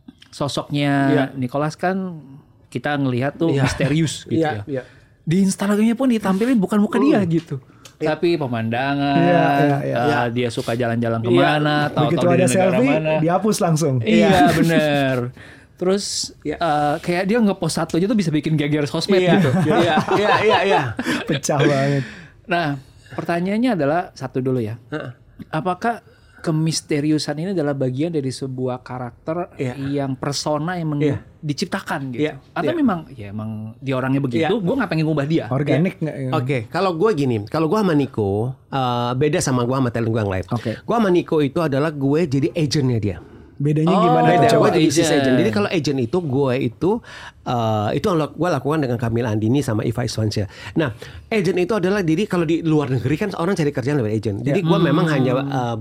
sosoknya Nicholas kan kita ngelihat tuh misterius gitu ya. Di Instagramnya pun ditampilin bukan muka dia gitu. Tapi pemandangan, dia suka jalan-jalan kemana, tahu-tahu di negara selfie, mana. dihapus langsung. Iya bener. Terus kayak dia ngepost satu aja tuh bisa bikin geger sosmed gitu. Iya. Pecah banget. Nah, Pertanyaannya adalah satu dulu ya. Apakah kemisteriusan ini adalah bagian dari sebuah karakter yang persona yang diciptakan gitu? Atau memang dia orangnya begitu, gue nggak pengen ngubah dia. Organik nggak? Oke, kalau gue gini, kalau gue sama Niko beda sama gue sama talent gue yang lain. Gue sama Niko itu adalah gue jadi agentnya dia. Bedanya gimana? Beda, gue jadi agent. Jadi kalau agent itu gue itu gue lakukan dengan Kamila Andini sama Iva Iswansyah. Nah, agent itu adalah jadi kalau di luar negeri kan orang cari kerjaan lewat agent. Jadi gue memang hanya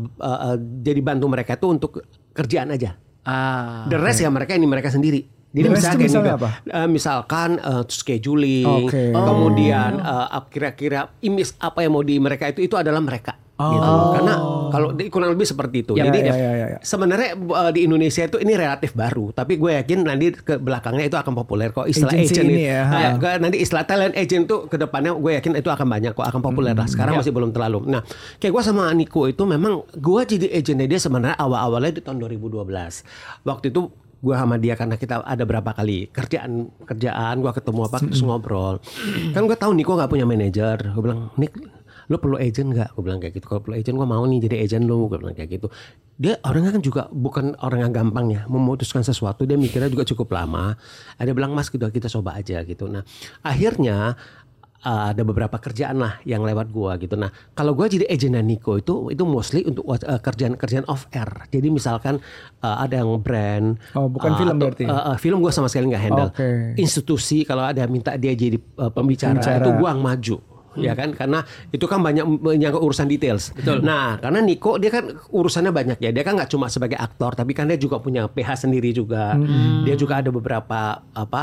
jadi bantu mereka itu untuk kerjaan aja. The rest ya mereka sendiri. Jadi misalkan misalkan scheduling, kemudian kira-kira image apa yang mau di mereka itu adalah mereka. Gitu. Karena kalau kurang lebih seperti itu. Jadi sebenarnya di Indonesia itu ini relatif baru, tapi gue yakin nanti ke belakangnya itu akan populer kok istilah agent ini. Nanti istilah talent agent tuh ke depannya gue yakin itu akan banyak kok, akan populer lah. Sekarang masih belum terlalu. Nah, kayak gue sama Niko itu memang gue jadi agentnya dia sebenarnya awal-awalnya di tahun 2012. Waktu itu gue sama dia karena kita ada berapa kali kerjaan gue ketemu terus ngobrol. Kan gue tahu Niko nggak punya manajer. Gue bilang, Nik, lo perlu agent nggak? Gue bilang kayak gitu. Kalau perlu agent gue mau nih jadi agent lo. Gue bilang kayak gitu. Dia orangnya kan juga bukan orang yang gampang ya memutuskan sesuatu. Dia mikirnya juga cukup lama. Dia bilang, Mas kita coba aja gitu. Nah akhirnya ada beberapa kerjaan lah yang lewat gue gitu. Nah kalau gue jadi agentnya Niko itu mostly untuk kerjaan off air. Jadi misalkan ada yang brand. Bukan film berarti? Film gue sama sekali nggak handle. Institusi kalau ada minta dia jadi pembicara itu gue yang maju. Ya kan, karena itu kan banyak menyangkut urusan details. Betul. Nah karena Niko dia kan urusannya banyak ya. Dia kan nggak cuma sebagai aktor, tapi kan dia juga punya PH sendiri juga. Dia juga ada beberapa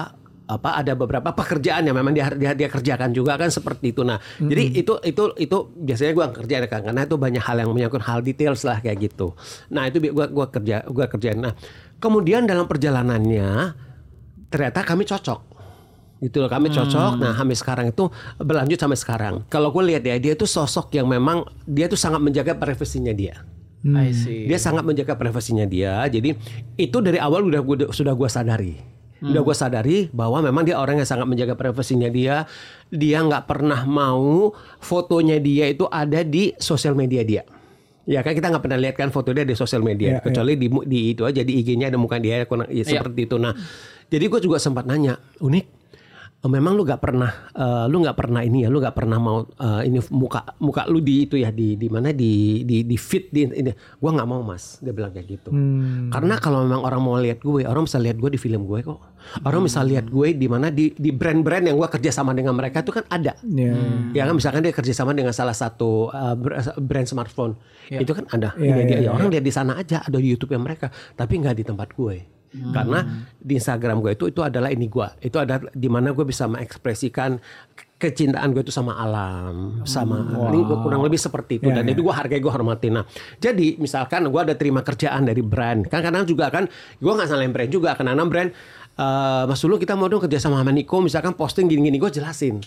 ada beberapa pekerjaan yang memang dia kerjakan juga kan seperti itu. Nah jadi itu biasanya gue kerjain kan, karena itu banyak hal yang menyangkut hal details lah kayak gitu. Nah itu gue kerjain. Nah kemudian dalam perjalanannya ternyata kami cocok. Gitu loh, kami cocok. Nah sampai sekarang itu berlanjut sampai sekarang. Kalau gue lihat ya, dia itu sosok yang memang dia tuh sangat menjaga privasinya dia. Dia sangat menjaga privasinya dia. Jadi itu dari awal sudah gue sadari. Udah gue sadari bahwa memang dia orang yang sangat menjaga privasinya dia. Dia nggak pernah mau fotonya dia itu ada di sosial media dia. Ya kan kita nggak pernah lihat kan foto dia di sosial media, kecuali di itu aja di IG-nya ada muka dia seperti itu. Nah jadi gue juga sempat nanya, Unik, memang lu nggak pernah ini ya, lu nggak pernah mau ini muka lu di itu ya di mana di feed di ini. Gua nggak mau, Mas, dia bilang kayak gitu. Karena kalau memang orang mau lihat gue, orang bisa lihat gue di film gue kok. Orang bisa lihat gue di mana di brand-brand yang gue kerja sama dengan mereka itu kan ada. Ya kan misalkan dia kerja sama dengan salah satu brand smartphone, itu kan ada. Ya orang lihat di sana aja, ada di YouTube yang mereka, tapi nggak di tempat gue. Karena di Instagram gue itu adalah ini gue, itu ada di mana gue bisa mengekspresikan kecintaan gue itu sama alam, sama kurang lebih seperti itu. Dan itu gue hargai, gue hormatin. Nah jadi misalkan gue ada terima kerjaan dari brand, kan kadang juga kan gue nggak salahin brand juga, karena brand Mas Ulu kita mau dong kerja sama Niko, misalkan posting gini-gini, gue jelasin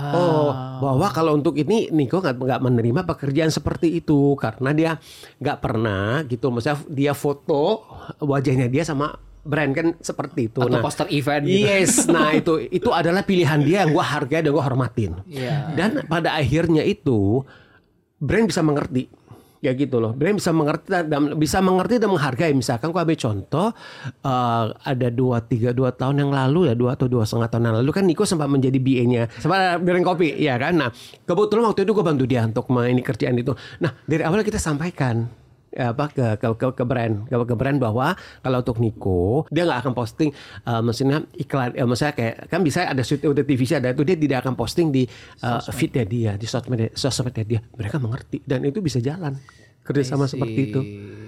bahwa kalau untuk ini Niko nggak menerima pekerjaan seperti itu karena dia nggak pernah gitu, maksudnya dia foto wajahnya dia sama brand kan seperti itu. Atau poster event gitu. Yes, nah itu adalah pilihan dia yang gue hargai dan gue hormatin. Dan pada akhirnya itu brand bisa mengerti. Ya gitu loh. Brand bisa mengerti dan menghargai. Misalkan gue ambil contoh ada 2 tahun yang lalu ya, 2 atau 2,5 tahun yang lalu kan Niko sempat menjadi BA-nya sempat brand kopi ya kan. Nah kebetulan waktu itu gue bantu dia untuk ini kerjaan itu. Nah dari awal kita sampaikan ke brand bahwa kalau untuk Niko dia nggak akan posting maksudnya iklan, maksudnya kayak kan bisa ada udah TV ada itu, dia tidak akan posting di feednya dia, di sosmednya dia. Mereka mengerti dan itu bisa jalan kerjasama seperti itu.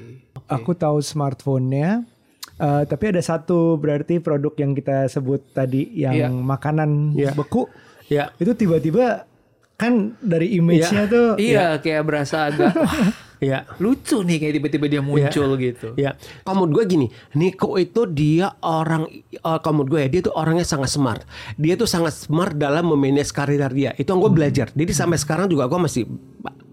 Aku tahu smartphone-nya, tapi ada satu berarti produk yang kita sebut tadi yang makanan beku. Itu tiba-tiba kan dari image-nya tuh kayak berasa agak lucu nih, kayak tiba-tiba dia muncul gitu. Kalau menurut gue gini, Niko itu dia orang, kalau menurut gue ya, dia tuh orangnya sangat smart. Dia tuh sangat smart dalam memanage karir dia. Itu yang gue belajar. Jadi sampai sekarang juga gue masih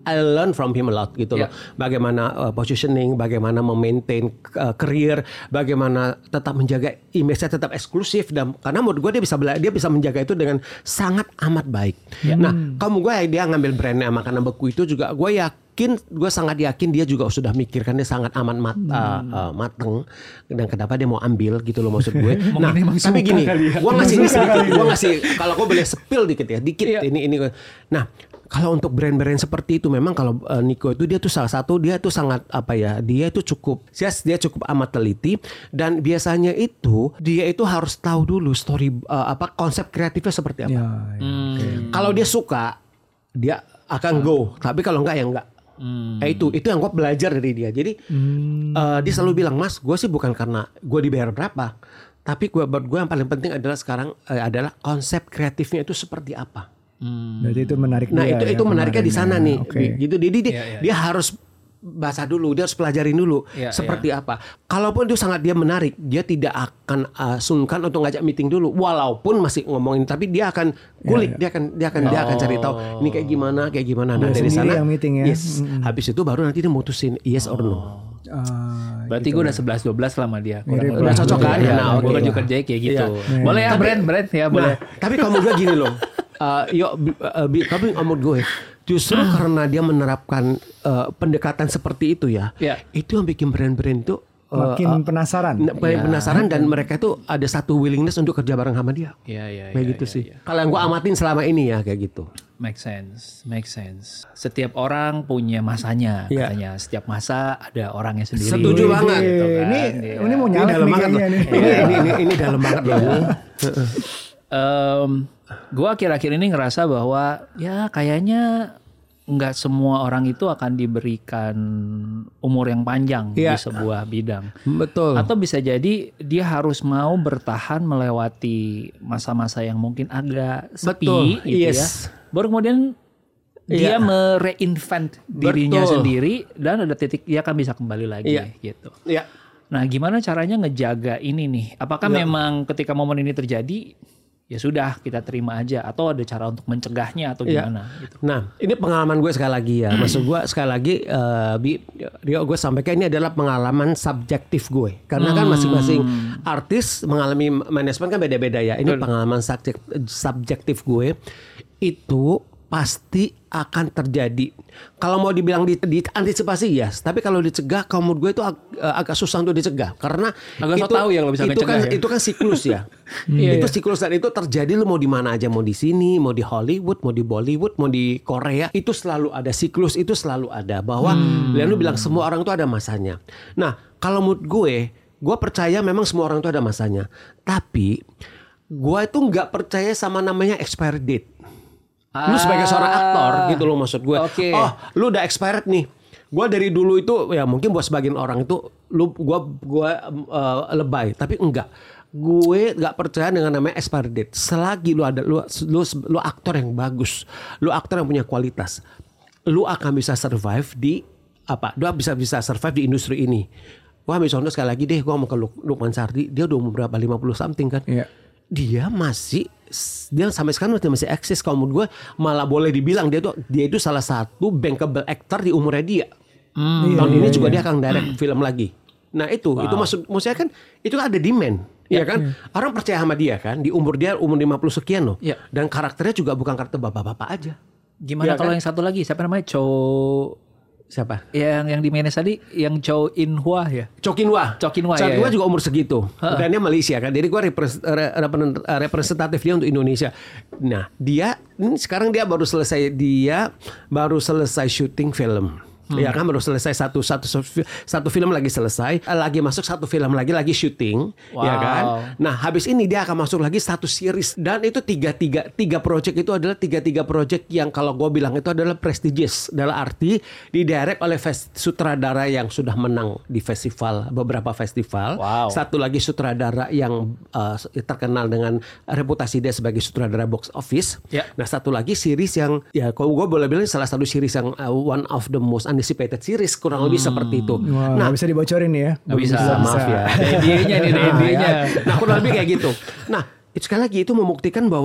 I learn from him a lot gitu loh. Bagaimana positioning, bagaimana memaintain career, bagaimana tetap menjaga image-nya tetap eksklusif, dan karena menurut gue dia bisa menjaga itu dengan sangat amat baik. Nah, kamu gue dia ngambil brandnya makanan beku itu juga gue sangat yakin dia juga sudah mikirkan, dia sangat amat mateng dan kenapa dia mau ambil gitu loh maksud gue. Nah, tapi gini, gue ngasih ini sedikit, gue ngasih kalau gue boleh spill dikit ini. Nah, kalau untuk brand-brand seperti itu memang kalau Nico itu dia tuh salah satu, dia tuh sangat dia itu cukup amat teliti, dan biasanya itu dia itu harus tahu dulu story konsep kreatifnya seperti apa. Kalau dia suka dia akan go, tapi kalau enggak ya enggak. Itu yang gue belajar dari dia. Jadi dia selalu bilang, Mas, gue sih bukan karena gue dibayar berapa, tapi buat gue yang paling penting adalah sekarang adalah konsep kreatifnya itu seperti apa. Berarti itu menarik. Nah itu menariknya di sana nih. Gitu. Jadi dia harus baca dulu, dia harus pelajarin dulu seperti apa. Kalaupun itu dia menarik, dia tidak akan sungkan untuk ngajak meeting dulu, walaupun masih ngomongin, tapi dia akan kulik, dia akan cari tahu ini kayak gimana. Nah dari sana meeting, ya. Habis itu baru nanti dia mutusin yes or no. Berarti gue udah 11-12 sama dia. Udah cocok kan? Nah, gue juga kerja kayak gitu. Boleh ya brand ya boleh. Tapi kamu juga gini loh. Tapi menurut gue justru karena dia menerapkan pendekatan seperti itu itu yang bikin brand-brand itu makin penasaran. Penasaran, dan mereka itu ada satu willingness untuk kerja bareng sama dia. Kayak gitu sih. Kalau yang gue amatin selama ini ya kayak gitu. Make sense. Setiap orang punya masanya, katanya. Setiap masa ada orangnya sendiri. Setuju banget. Gitu kan. Ini mau nyala dalam banget nih. Ini dalam banget loh. Gue akhir-akhir ini ngerasa bahwa ya kayaknya nggak semua orang itu akan diberikan umur yang panjang di sebuah bidang. Betul. Atau bisa jadi dia harus mau bertahan melewati masa-masa yang mungkin agak sepi gitu ya. Baru kemudian dia mereinvent dirinya sendiri, dan ada titik dia akan bisa kembali lagi gitu. Nah, gimana caranya ngejaga ini nih? Apakah memang ketika momen ini terjadi ya sudah kita terima aja, atau ada cara untuk mencegahnya atau gimana gitu. Nah, ini pengalaman gue sekali lagi ya. Maksud gue sekali lagi Rio, gue sampaikan ini adalah pengalaman subjektif gue. Karena kan masing-masing artis mengalami manajemen kan beda-beda ya. Ini pengalaman subjektif gue. Itu pasti akan terjadi. Kalau mau dibilang diantisipasi tapi kalau dicegah, kalau menurut gue itu agak susah untuk dicegah, karena agak tahu ya kalau bisa dicegah. Itu kan siklus ya. Itu siklus, dan itu terjadi lu mau di mana aja, mau di sini, mau di Hollywood, mau di Bollywood, mau di Korea, itu selalu ada siklus, itu selalu ada, bahwa lu bilang semua orang itu ada masanya. Nah, kalau menurut gue percaya memang semua orang itu ada masanya, tapi gue itu nggak percaya sama namanya expiry date. Lu sebagai seorang aktor gitu loh, maksud gue. Oh, lu udah expired nih. Gue dari dulu itu ya mungkin buat sebagian orang itu gue lebay, tapi enggak. Gue nggak percaya dengan namanya expired date. Selagi lu aktor yang bagus, lu aktor yang punya kualitas, lu akan bisa survive lu bisa survive di industri ini. Wah, misalnya sekali lagi deh, gue mau ke Lukman Sardi, dia udah umur berapa, 50 something kan? Dia sampai sekarang masih eksis. Kalau menurut gue malah boleh dibilang dia itu salah satu bankable actor di umurnya dia. Tahun ini juga dia akan direct film lagi. Nah itu maksudnya kan itu kan ada demand, ya kan? Orang percaya sama dia kan, di umur 50 sekian loh. Dan karakternya juga bukan karakter bapak-bapak aja. Gimana kalau yang satu lagi, siapa namanya? Siapa? Yang di Menes tadi, yang Chow In Hua ya? Chow In Hua juga umur segitu. Dan dia Malaysia kan. Jadi gue representatif dia untuk Indonesia. Nah, sekarang dia baru selesai syuting film. Ya kan, baru selesai satu film lagi selesai, lagi masuk satu film lagi syuting, ya kan. Nah, habis ini dia akan masuk lagi satu series, dan itu tiga project itu adalah tiga project yang kalau gue bilang itu adalah prestigious, dalam arti didirect oleh sutradara yang sudah menang di beberapa festival. Satu lagi sutradara yang terkenal dengan reputasi dia sebagai sutradara box office. Nah, satu lagi series yang kalau gue boleh bilang salah satu series yang one of the most anticipated series, kurang lebih seperti itu. Nah, bisa dibocorin ya? Nggak bisa. Maaf ya. Idenya. Nah, kurang lebih kayak gitu. Nah, itu sekali lagi itu membuktikan bahwa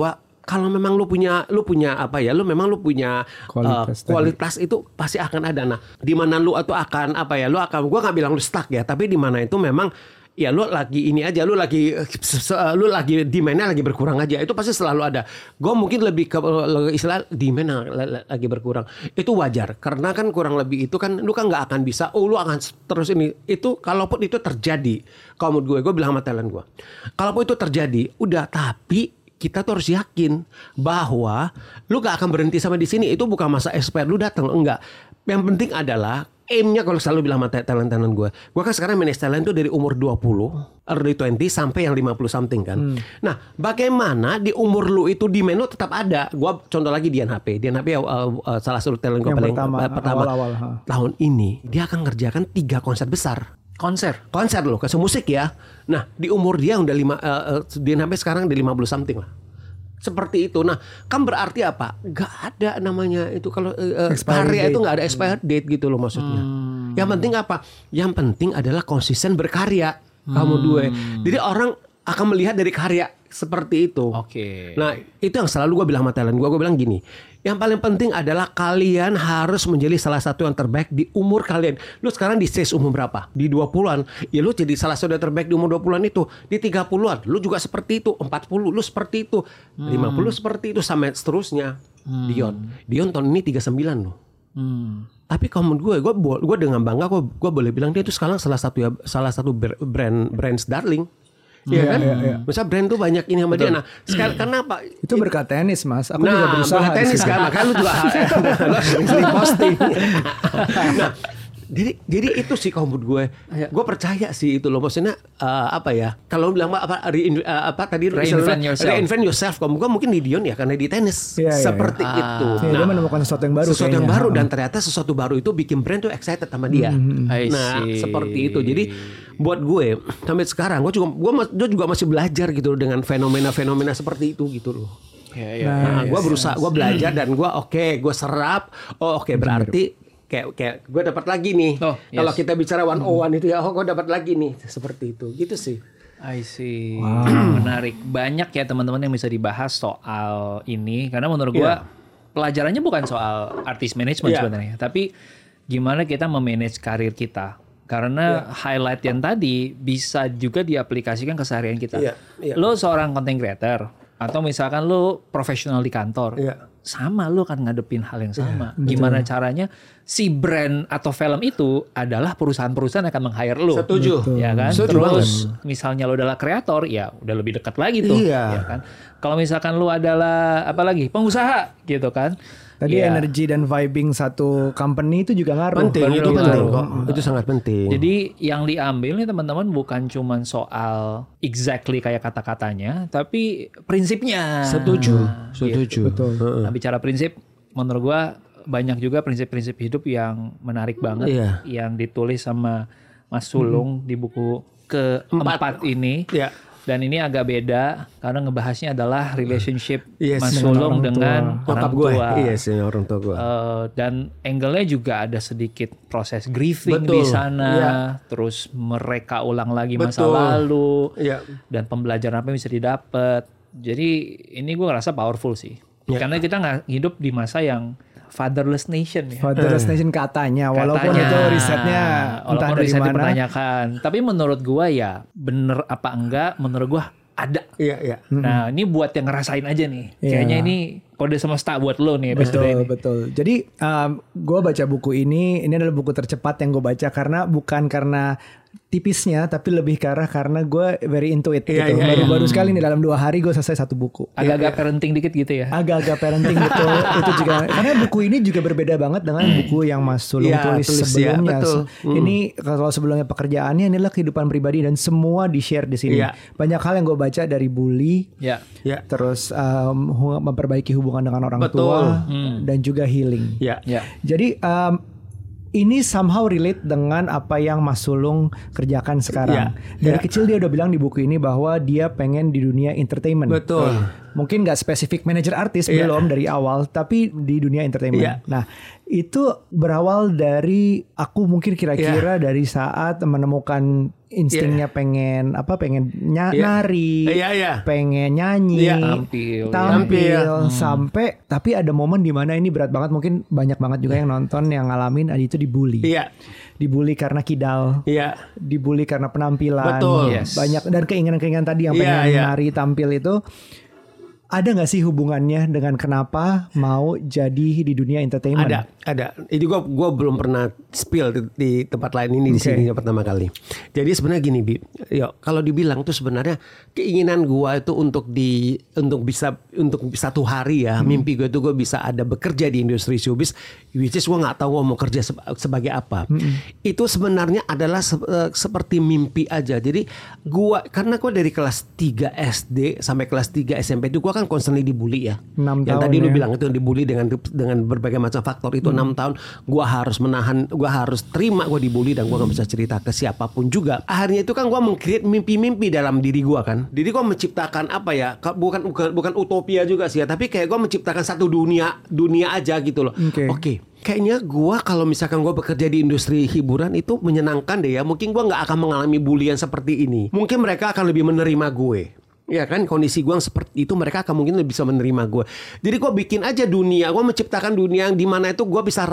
kalau memang lu punya apa ya, lu punya kualitas itu pasti akan ada. Nah, di mana lu atau akan apa ya, gua nggak bilang lu stuck ya, tapi di mana itu memang ya lu lagi ini aja, lu lagi demand-nya lagi berkurang aja, itu pasti selalu ada. Gue mungkin lebih ke istilah demand lagi berkurang, itu wajar karena kan kurang lebih itu kan lu kan nggak akan bisa lu akan terus ini itu. Kalaupun itu terjadi, kalau menurut gue bilang sama talent gue, kalaupun itu terjadi udah, tapi kita tuh harus yakin bahwa lu gak akan berhenti sampai di sini. Itu bukan masa expert lu datang, enggak. Yang penting adalah aimnya. Kalau selalu bilang sama talent gue kan sekarang manage talent tuh dari umur 20, early 20 sampai yang 50 something kan. Nah, bagaimana di umur lu itu demand lu tetap ada. Gua contoh lagi Dian HP salah satu talent gue paling pertama awal. Tahun ini dia akan ngerjakan 3 konser besar. Konser loh, kasih musik ya. Nah, di umur dia udah Dian HP sekarang di 50 something lah. Seperti itu. Nah, kan berarti apa? Gak ada namanya itu kalau karya itu gak ada expired date gitu loh maksudnya. Yang penting apa? Yang penting adalah konsisten berkarya. Kamu jadi orang akan melihat dari karya seperti itu. Oke. Nah, itu yang selalu gue bilang sama talent gue bilang gini, yang paling penting adalah kalian harus menjadi salah satu yang terbaik di umur kalian. Lu sekarang di stage umur berapa? Di 20-an. Ya lu jadi salah satu yang terbaik di umur 20-an itu. Di 30-an lu juga seperti itu. 40 lu seperti itu. 50 seperti itu sampai seterusnya. Dion tahun ini 39 loh. Tapi kalau menurut gue dengan bangga gue boleh bilang dia itu sekarang salah satu brand darling. Iya kan? Iya. Misal brand tuh banyak ini sama dia. Nah, sekarang kenapa? Itu berkat tenis, Mas. Aku juga berusaha. Berkat tenis kan, makanya lu juga sering posting. Nah, jadi itu sih kalau menurut gue percaya sih itu loh. Maksudnya apa ya? Kalau bilang tadi reinvent yourself. Kalau gue mungkin di Dion ya karena di tenis seperti itu. Nah, dia menemukan sesuatu yang baru. Sesuatu yang baru dan ternyata sesuatu baru itu bikin brand tuh excited sama dia. Nah, seperti itu. Jadi buat gue sampai sekarang gue juga masih belajar gitu dengan fenomena seperti itu gitu loh. Nah, gue berusaha, gue belajar dan gue serap. Berarti kayak gue dapat lagi nih. Kalau kita bicara 101 itu ya, gue dapat lagi nih seperti itu. Gitu sih. I see. Wow. Menarik. Banyak ya teman-teman yang bisa dibahas soal ini karena menurut gue pelajarannya bukan soal artist management sebenarnya, tapi gimana kita memanage karir kita. Karena highlight yang tadi bisa juga diaplikasikan ke seharian kita. Lo seorang content creator atau misalkan lo profesional di kantor, sama lo akan ngadepin hal yang sama. Gimana caranya si brand atau film itu adalah perusahaan-perusahaan yang akan meng-hire lo. Setuju. Ya kan? Terus misalnya lo adalah kreator, ya udah lebih dekat lagi tuh. Ya kan? Kalau misalkan lo adalah pengusaha gitu kan. Tadi energi dan vibing satu company itu juga ngaruh. Penting, itu penting kok. Itu sangat penting. Jadi yang diambil nih teman-teman bukan cuma soal exactly kayak kata-katanya, tapi prinsipnya. Setuju. Gitu. Betul. Nah, bicara prinsip, menurut gua banyak juga prinsip-prinsip hidup yang menarik banget yang ditulis sama Mas Sulung di buku keempat ini. Dan ini agak beda karena ngebahasnya adalah relationship Mas Sulung dengan orang tua. Orang tua gue. Dan angle-nya juga ada sedikit proses grieving di sana. Terus mereka ulang lagi masa lalu. Dan pembelajaran apa yang bisa didapat. Jadi ini gue ngerasa powerful sih. Karena kita nggak hidup di masa yang fatherless nation ya. Fatherless nation katanya, walaupun itu risetnya entah dari mana. Dipertanyakan. Tapi menurut gua ya bener apa enggak, menurut gua ada. Nah, ini buat yang ngerasain aja nih. Kayaknya ini kode semesta buat lo nih. Betul. Jadi gua baca buku ini adalah buku tercepat yang gua baca bukan karena tipisnya, tapi lebih karena gue very into it gitu. Baru-baru sekali nih dalam 2 hari gue selesai satu buku. Agak-agak parenting dikit gitu ya. Agak-agak parenting betul. Itu juga karena buku ini juga berbeda banget dengan buku yang Mas Sulung tulis sebelumnya. Ini kalau sebelumnya pekerjaannya, inilah kehidupan pribadi dan semua di-share di sini. Banyak hal yang gue baca dari bully, terus memperbaiki hubungan dengan orang tua, dan juga healing. Jadi ini somehow relate dengan apa yang Mas Sulung kerjakan sekarang. Dari kecil dia udah bilang di buku ini bahwa dia pengen di dunia entertainment. Betul. Mungkin gak spesifik manajer artis belum dari awal, tapi di dunia entertainment. Nah, itu berawal dari aku mungkin kira-kira dari saat menemukan instingnya pengen nari, pengen nyanyi, tampil sampai tapi ada momen di mana ini berat banget, mungkin banyak banget juga yang nonton yang ngalamin itu dibully. Dibully karena kidal, dibully karena penampilan, banyak dan keinginan tadi yang pengen nari tampil itu. Ada nggak sih hubungannya dengan kenapa mau jadi di dunia entertainment? Ada. Itu gue belum pernah spill di tempat lain ini, di sini pertama kali. Jadi sebenarnya gini, Bi. Kalau dibilang tuh sebenarnya keinginan gue itu untuk satu hari ya, mimpi gue itu gue bisa ada bekerja di industri showbiz, which is gue nggak tahu gue mau kerja sebagai apa. Itu sebenarnya adalah seperti mimpi aja. Jadi karena gue dari kelas 3 SD sampai kelas 3 SMP itu gue kan constantly dibully ya. 6 yang tahun tadi lu bilang itu dibully dengan berbagai macam faktor itu 6 tahun gue harus menahan, gue harus terima gue dibully dan gue gak bisa cerita ke siapapun juga. Akhirnya itu kan gue meng-create mimpi-mimpi dalam diri gue kan. Jadi gue menciptakan apa ya, bukan utopia juga sih ya, tapi kayak gue menciptakan satu dunia aja gitu loh. Oke. Kayaknya gue kalau misalkan gue bekerja di industri hiburan itu menyenangkan deh ya. Mungkin gue gak akan mengalami bulian seperti ini. Mungkin mereka akan lebih menerima gue. Ya kan, kondisi gue yang seperti itu mereka akan mungkin lebih bisa menerima gue. Jadi gue bikin aja dunia, gue menciptakan dunia yang dimana itu gue bisa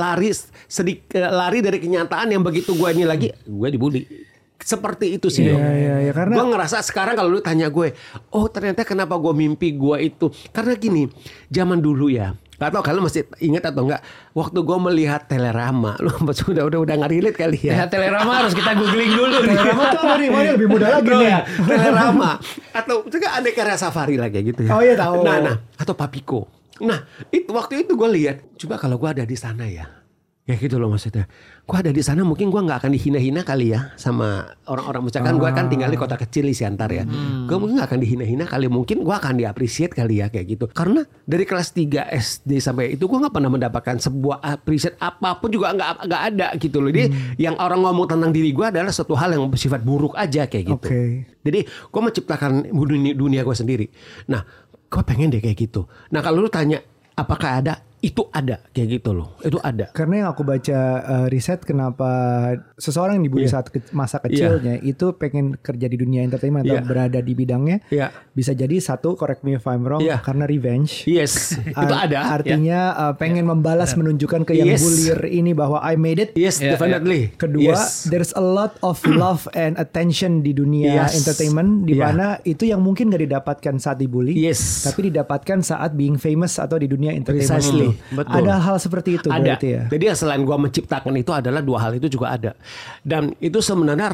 lari dari kenyataan yang begitu gue ini lagi gue dibully. Seperti itu sih. Karena gue ngerasa sekarang kalau lu tanya gue, oh ternyata kenapa gue mimpi gue itu, karena gini, zaman dulu ya. Gak tau kalian masih ingat atau enggak, waktu gue melihat Telerama, lu udah nggak relate kali ya. Telerama harus kita googling dulu. Telerama tuh mana lebih mudah lagi nih. Telerama atau juga ada karya Safari lagi gitu ya. Oh iya tahu. Nah atau Papiko. Nah itu waktu itu gue lihat, coba kalau gue ada di sana ya. Ya gitu loh maksudnya. Gue ada di sana mungkin gue gak akan dihina-hina kali ya sama orang-orang. Misalkan gue kan tinggal di kota kecil di Siantar ya. Gue mungkin gak akan dihina-hina kali. Mungkin gue akan di-appreciate kali ya kayak gitu. Karena dari kelas 3 SD sampai itu gue gak pernah mendapatkan sebuah appreciate apapun juga gak ada gitu loh. Jadi yang orang ngomong tentang diri gue adalah suatu hal yang bersifat buruk aja kayak gitu. Jadi gue menciptakan dunia gue sendiri. Nah gue pengen deh kayak gitu. Nah kalau lu tanya apakah ada? Itu ada kayak gitu loh. Itu ada. Karena yang aku baca riset kenapa seseorang yang dibully saat masa kecilnya itu pengen kerja di dunia entertainment atau berada di bidangnya. Bisa jadi satu, correct me if I'm wrong, karena revenge. Yes. Itu ada. Artinya pengen membalas, menunjukkan ke yang bulir ini bahwa I made it. Yes, definitely. Kedua, there's a lot of love and attention di dunia entertainment di mana itu yang mungkin gak didapatkan saat dibully, tapi didapatkan saat being famous atau di dunia entertainment. Betul. Ada hal seperti itu berarti ya. Jadi selain gua menciptakan itu adalah dua hal itu juga ada. Dan itu sebenarnya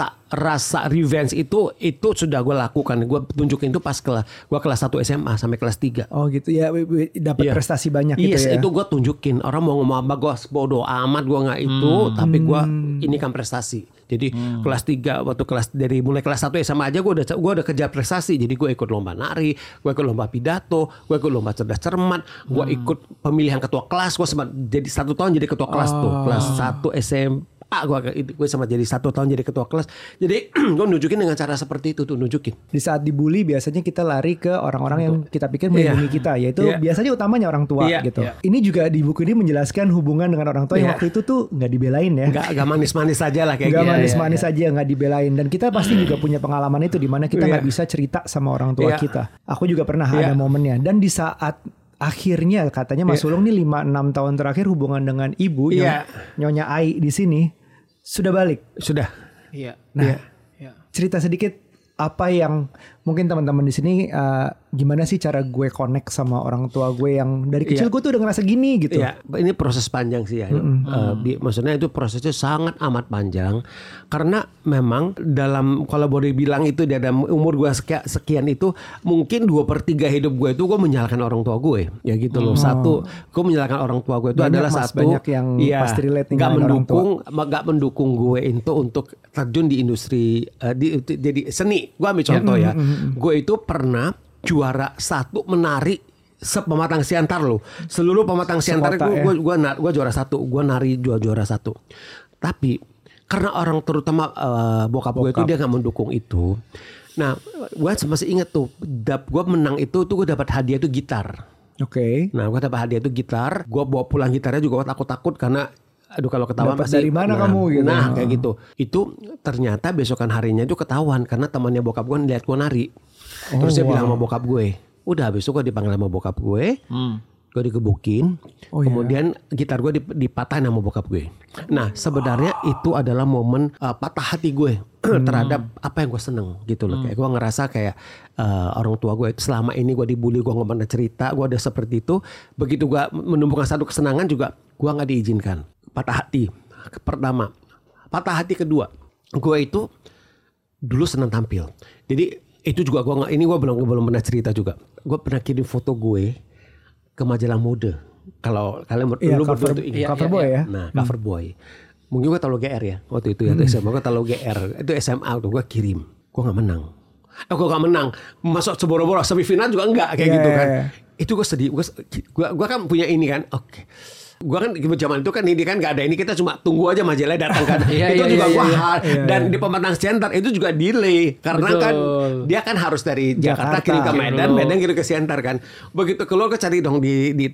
rasa revenge itu sudah gue lakukan. Gue tunjukin itu pas gue kelas 1 SMA sampai kelas 3. Oh gitu ya, dapat prestasi banyak gitu ya. Itu gue tunjukin. Orang mau ngomong apa gue bodoh amat, gue nggak itu, tapi gue ini kan prestasi. Jadi kelas 3 waktu dari mulai kelas 1 SMA aja gue udah kejar prestasi. Jadi gue ikut lomba nari, gue ikut lomba pidato, gue ikut lomba cerdas cermat, gue ikut pemilihan ketua kelas. Gue sempat jadi 1 tahun jadi ketua kelas tuh, kelas 1 SMA. Gue sama jadi 1 tahun jadi ketua kelas. Jadi gue nunjukin dengan cara seperti itu tuh, nunjukin. Di saat dibully biasanya kita lari ke orang-orang yang kita pikir melindungi kita, yaitu biasanya utamanya orang tua gitu. Ini juga di buku ini menjelaskan hubungan dengan orang tua yang waktu itu tuh nggak dibelain ya. Nggak manis-manis aja lah kayak gitu. Nggak manis-manis aja, nggak dibelain. Dan kita pasti juga punya pengalaman itu di mana kita nggak bisa cerita sama orang tua kita. Aku juga pernah ada momennya. Dan di saat akhirnya katanya Mas Sulung nih 5-6 tahun terakhir hubungan dengan ibu yang Nyonya Ai di sini sudah balik. Sudah. Nah, cerita sedikit apa yang mungkin teman-teman di sini gimana sih cara gue connect sama orang tua gue yang dari kecil gue tuh udah ngerasa gini gitu. Ini proses panjang sih ya. Maksudnya itu prosesnya sangat amat panjang karena memang dalam kalau boleh bilang itu dalam umur gue sekian itu mungkin 2/3 hidup gue itu gue menyalahkan orang tua gue ya gitu loh. Satu, gue menyalahkan orang tua gue itu adalah satu banyak yang pasti relate dengan orang tua. Gak mendukung gue itu untuk terjun di industri jadi seni. Gue ambil contoh ya. Gue itu pernah juara 1 menari pematang siantar loh. Seluruh pematang siantar gue juara 1. Gue nari juara 1. Tapi karena orang terutama bokap gue itu dia gak mendukung itu. Nah gue masih ingat tuh, gue menang itu tuh gue dapat hadiah itu gitar. Nah gue dapat hadiah itu gitar. Gue bawa pulang gitarnya juga gue takut karena aduh kalau ketahuan pasti dari mana kamu gitu. Nah kayak gitu. Itu ternyata besokan harinya itu ketahuan karena temannya bokap gue lihat gue nari. Terus dia bilang sama bokap gue, udah habis itu gue dipanggil sama bokap gue, gue digebukin, kemudian gitar gue dipatahin sama bokap gue. Nah sebenarnya itu adalah momen patah hati gue terhadap apa yang gue seneng gitu loh. Kayak gue ngerasa kayak orang tua gue selama ini gue dibully, gue nggak pernah cerita, gue ada seperti itu. Begitu gue menumbuhkan satu kesenangan juga gue nggak diizinkan. Patah hati pertama, patah hati kedua, gue itu dulu senang tampil. Jadi itu juga gue nggak, ini gue belum pernah cerita juga. Gue pernah kirim foto gue ke majalah mode. Kalau kalian dulu berdua itu ingat cover boy ya. Nah cover boy, mungkin gue tahu GR ya waktu itu ya. SMA gue tahu GR itu SMA tuh gue kirim, gue nggak menang. Gue gak menang, masuk seboro-boro semifinal juga enggak kayak gitu kan. Itu gue sedih, gue kan punya ini kan. Oke. Gue kan zaman itu kan ini kan nggak ada ini, kita cuma tunggu aja majalah datang kan. Itu juga gue dan di pematang Siantar itu juga delay karena kan dia kan harus dari Jakarta kirim ke Medan, Medan kirim ke Siantar kan. Begitu keluar gue cari dong di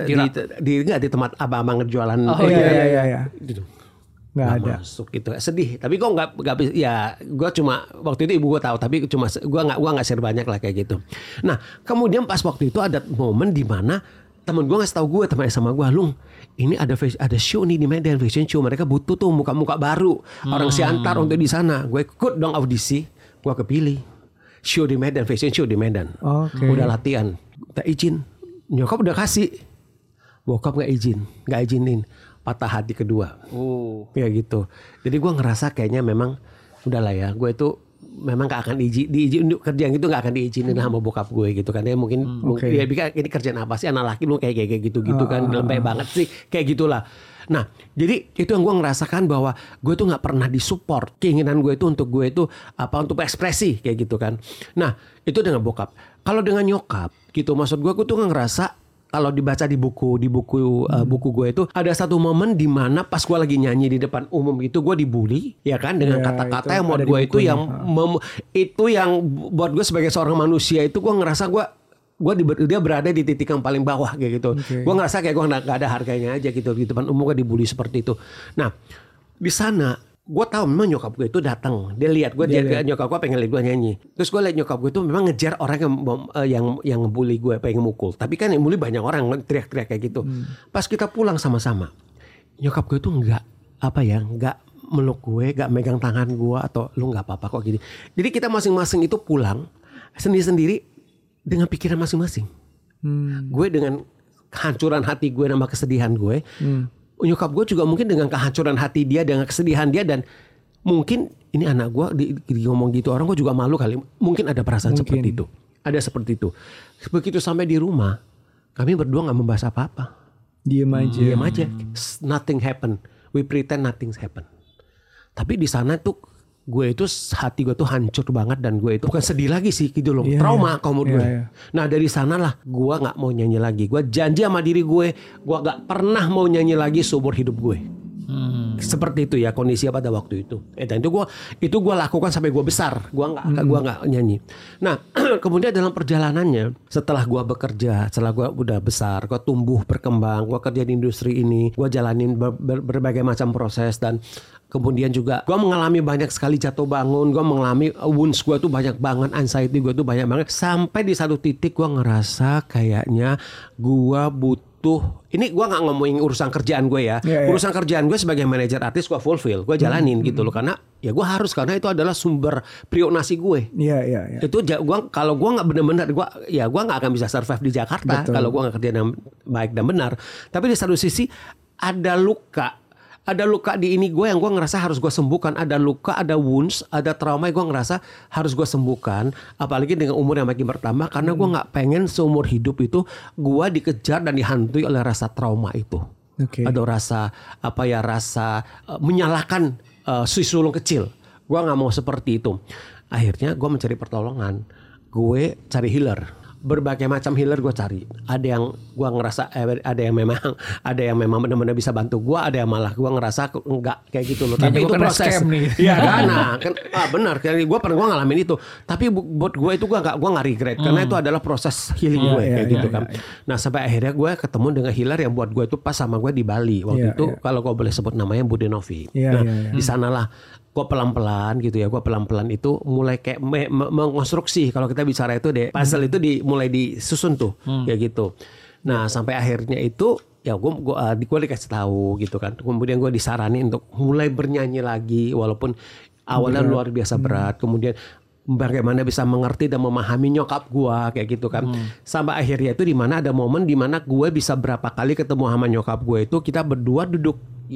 tempat abang-abang jualan. Gitu. Nggak ada masuk gitu, sedih. Tapi gue nggak ya gue cuma waktu itu ibu gue tahu, tapi cuma gue nggak share banyak lah kayak gitu. Nah kemudian pas waktu itu ada momen di mana temen gue ngasih tahu gue, teman sama gue, Lung, ini ada show nih di Medan, fashion show, mereka butuh tuh muka-muka baru orang Siantar untuk di sana. Gue ikut dong audisi, gue kepilih show di Medan, fashion show di Medan. Udah latihan, tak izin, nyokap udah kasih, bokap nggak izinin, patah hati kedua. Kayak gitu. Jadi gue ngerasa kayaknya memang udahlah ya, gue itu memang gak akan diizin untuk kerjaan gitu, gak akan diizinin sama bokap gue gitu kan. Dia mungkin dia pikir ini kerjaan apa sih, anak laki lu kayak gitu kan, lembek banget sih kayak gitulah. Nah jadi itu yang gue ngerasakan bahwa gue tuh gak pernah disupport. Keinginan gue itu untuk gue itu untuk ekspresi kayak gitu kan. Nah itu dengan bokap. Kalau dengan nyokap gitu, maksud gue tuh ngerasa kalau dibaca di buku gue itu ada satu momen di mana pas gue lagi nyanyi di depan umum itu gue dibully ya kan, dengan kata-kata yang buat gue itu yang buat gue sebagai seorang manusia itu gue ngerasa dia berada di titik yang paling bawah kayak gitu. Gue ngerasa kayak gue nggak ada harganya aja gitu, di depan umum gue dibully seperti itu. Nah di sana gue tahu memang nyokap gue itu datang, dia lihat gue, nyokap gue pengen lihat gue nyanyi. Terus gue lihat nyokap gue itu memang ngejar orang yang ngebully gue, pengen mukul. Tapi kan yang bully banyak orang teriak-teriak kayak gitu. Pas kita pulang sama-sama, nyokap gue itu nggak meluk gue, nggak megang tangan gue atau lu nggak apa-apa kok gini. Jadi kita masing-masing itu pulang sendiri-sendiri dengan pikiran masing-masing. Gue dengan kehancuran hati gue sama kesedihan gue. Nyokap gue juga mungkin dengan kehancuran hati dia, dengan kesedihan dia, dan mungkin ini anak gue di ngomong gitu orang, gue juga malu kali. Mungkin ada perasaan seperti itu. Ada seperti itu. Begitu sampai di rumah, kami berdua gak membahas apa-apa. Diam aja. Nothing happen. We pretend nothing happen. Tapi di sana tuh gue itu hati gue tuh hancur banget, dan gue itu bukan sedih lagi sih gitu loh, trauma kalau menurut gue. Nah dari sanalah gue nggak mau nyanyi lagi. Gue janji sama diri gue nggak pernah mau nyanyi lagi seumur hidup gue. Seperti itu ya kondisi pada waktu itu. Dan itu gue lakukan sampai gue besar. Gue nggak nyanyi. Nah kemudian dalam perjalanannya, setelah gue bekerja, setelah gue udah besar, gue tumbuh berkembang, gue kerja di industri ini, gue jalanin berbagai macam proses, dan kemudian juga gue mengalami banyak sekali jatuh bangun, gue mengalami wounds gue tuh banyak banget, anxiety gue tuh banyak banget, sampai di satu titik gue ngerasa kayaknya gue butuh, ini gue nggak ngomongin urusan kerjaan gue ya, urusan kerjaan gue sebagai manajer artis gue fulfill, gue jalanin gitu loh, karena ya gue harus, karena itu adalah sumber prionasi gue. Itu kalau gue nggak benar-benar gue nggak akan bisa survive di Jakarta kalau gue nggak kerja dengan baik dan benar. Tapi di satu sisi ada luka di ini gue yang gue ngerasa harus gue sembuhkan. Ada luka, ada wounds, ada trauma yang gue ngerasa harus gue sembuhkan. Apalagi dengan umur yang makin bertambah, karena gue gak pengen seumur hidup itu gue dikejar dan dihantui oleh rasa trauma itu. Ada rasa menyalahkan si sulung kecil. Gue gak mau seperti itu. Akhirnya gue mencari pertolongan. Gue cari healer. berbagai macam healer gue cari. Ada yang gue ngerasa ada yang memang benar-benar bisa bantu gue, ada yang malah gue ngerasa enggak kayak gitu loh. Tapi itu proses. Iya kan, benar. Gue ngalamin itu. Tapi buat gue itu gue nggak regret karena itu adalah proses healing gue kayak gitu kan. Nah sampai akhirnya gue ketemu dengan healer yang buat gue itu pas sama gue di Bali waktu itu. Kalau gue boleh sebut namanya Budenovi. Di sanalah gue pelan-pelan gitu ya. Gue pelan-pelan itu mulai kayak mengkonstruksi. Kalau kita bicara itu deh, puzzle itu mulai disusun tuh kayak gitu. Nah sampai akhirnya itu ya gue dikasih tahu gitu kan. Kemudian gue disarani untuk mulai bernyanyi lagi walaupun awalnya luar biasa berat. Kemudian bagaimana bisa mengerti dan memahami nyokap gue kayak gitu kan. Sampai akhirnya itu dimana ada momen dimana gue bisa berapa kali ketemu sama nyokap gue itu kita berdua duduk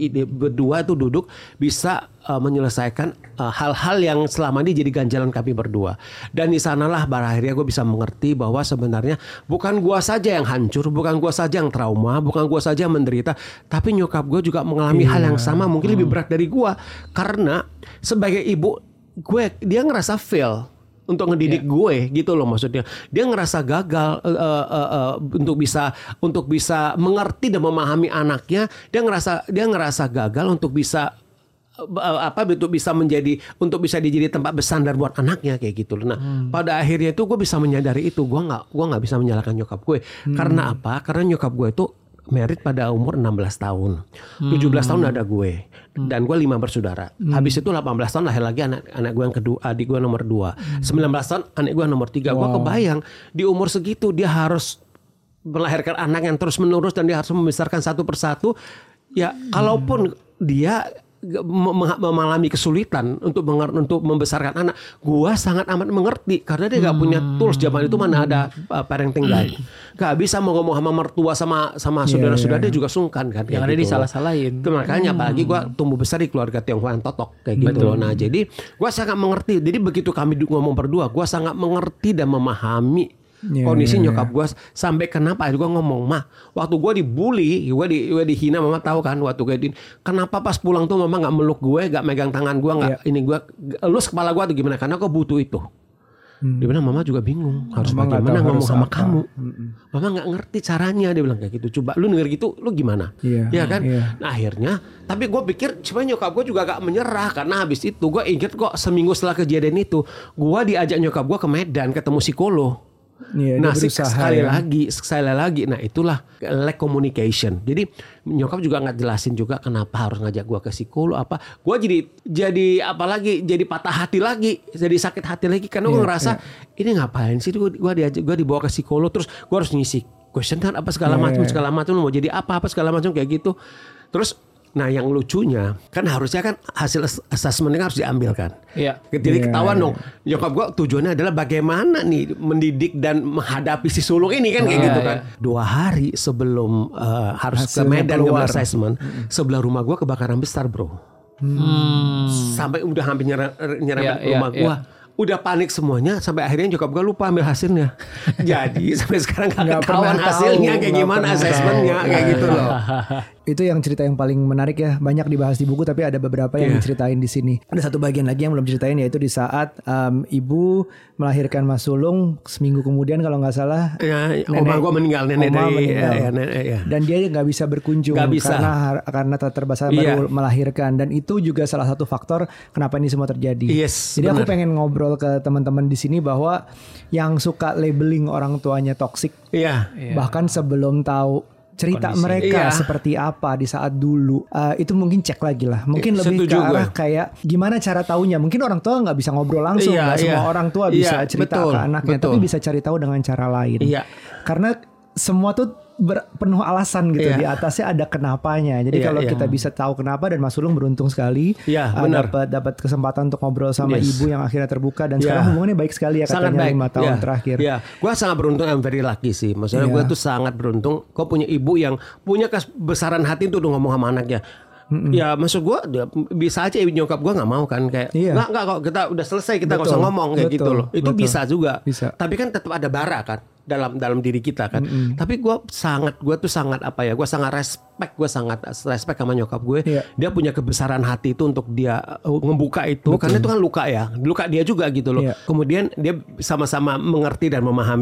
bisa menyelesaikan hal-hal yang selama ini jadi ganjalan kami berdua. Dan di sanalah akhirnya gue bisa mengerti bahwa sebenarnya bukan gue saja yang hancur, bukan gue saja yang trauma, bukan gue saja yang menderita, tapi nyokap gue juga mengalami hal yang sama, mungkin lebih berat dari gue. Karena sebagai ibu dia ngerasa fail untuk ngedidik gue gitu loh, maksudnya dia ngerasa gagal untuk bisa mengerti dan memahami anaknya. Dia ngerasa gagal untuk bisa bisa dijadi tempat bersandar buat anaknya kayak gitu loh. Nah pada akhirnya itu gue bisa menyadari itu. Gue nggak bisa menyalahkan nyokap gue. Karena apa? Karena nyokap gue itu married pada umur 16 tahun. 17 tahun ada gue. Dan gue 5 bersaudara. Habis itu 18 tahun lahir lagi anak gue yang kedua, adik gue nomor 2. 19 tahun anak gue nomor 3. Gue kebayang di umur segitu dia harus melahirkan anak yang terus menerus dan dia harus membesarkan satu persatu. Ya kalaupun dia mengalami kesulitan untuk membesarkan anak, gua sangat amat mengerti karena dia gak punya tools. Zaman itu mana ada parenting guide, gak bisa mau ngomong sama mertua sama saudara-saudara. Dia juga sungkan kan, yang ada gitu disalah-salahin. Makanya apalagi gua tumbuh besar di keluarga Tionghoa yang totok kayak gitu loh. Nah jadi gua sangat mengerti. Jadi begitu kami ngomong berdua, gua sangat mengerti dan memahami kondisi nyokap gue. Sampai kenapa gue ngomong, mah waktu gue dibully, gue dihina, mama tahu kan waktu gue kenapa pas pulang tuh mama nggak meluk gue, nggak megang tangan gue, nggak ini gue elus kepala gue atau gimana, karena gue butuh itu. Dia bilang mama juga bingung harus bagaimana ngomong sama kamu. Mama nggak ngerti caranya, dia bilang kayak gitu. Coba lu denger gitu, lu gimana? Ya kan? Nah akhirnya, tapi gue pikir sebenarnya nyokap gue juga gak menyerah. Karena habis itu gue inget kok seminggu setelah kejadian itu, gue diajak nyokap gue ke Medan ketemu psikolog. Nah sekali lagi, nah itulah lack communication. Jadi nyokap juga nggak jelasin juga kenapa harus ngajak gue ke psikolog apa. Gue jadi apalagi jadi patah hati lagi, jadi sakit hati lagi karena gue ngerasa ini ngapain sih gue dibawa ke psikolog terus gue harus ngisi questionnaire apa segala macam mau jadi apa segala macam kayak gitu. Terus nah yang lucunya kan harusnya kan hasil assessment harus diambil kan. Jadi ketahuan dong. Nyokap gue tujuannya adalah bagaimana nih mendidik dan menghadapi si sulung ini kan kayak gitu kan. 2 hari sebelum harus ke Medan ngambil assessment, sebelah rumah gue kebakaran besar bro. Sampai udah hampir nyerang rumah gue. Udah panik semuanya sampai akhirnya nyokap gue lupa ambil hasilnya. Jadi sampai sekarang gak ketahuan hasilnya kayak gimana assessmentnya kayak gitu loh. Itu yang cerita yang paling menarik ya. Banyak dibahas di buku tapi ada beberapa yang diceritain di sini. Ada satu bagian lagi yang belum diceritain, yaitu di saat ibu melahirkan Mas Sulung, seminggu kemudian kalau nggak salah oma gue meninggal, nenek meninggal. Dan dia nggak bisa berkunjung karena terbesar baru melahirkan. Dan itu juga salah satu faktor kenapa ini semua terjadi. Jadi aku pengen ngobrol ke teman-teman di sini bahwa yang suka labeling orang tuanya toksik, bahkan sebelum tahu cerita kondisi mereka seperti apa di saat dulu, itu mungkin cek lagi lah. Mungkin lebih ke arah kayak gimana cara taunya. Mungkin orang tua nggak bisa ngobrol langsung, nggak semua orang tua bisa cerita ke anaknya, tapi bisa cari tahu dengan cara lain. Karena semua tuh penuh alasan gitu, di atasnya ada kenapanya. Jadi kalau kita bisa tahu kenapa, dan Mas Sulung beruntung sekali dapat kesempatan untuk ngobrol sama ibu yang akhirnya terbuka, dan sekarang hubungannya baik sekali ya katanya 5 tahun terakhir. Gue sangat beruntung, I'm very lucky sih. Maksudnya gue tuh sangat beruntung. Kau punya ibu yang punya kebesaran hati untuk ngomong sama anaknya. Ya maksud gue bisa aja nyokap gue nggak mau kan, kayak nggak kok kita udah selesai, kita nggak usah ngomong kayak gitu loh. Itu bisa juga. Tapi kan tetap ada bara kan dalam diri kita kan. Tapi gue tuh sangat apa ya, gue sangat respect sama nyokap gue. Dia punya kebesaran hati itu untuk dia ngebuka itu. Karena itu kan luka dia juga gitu loh. Kemudian dia sama-sama mengerti dan memahami.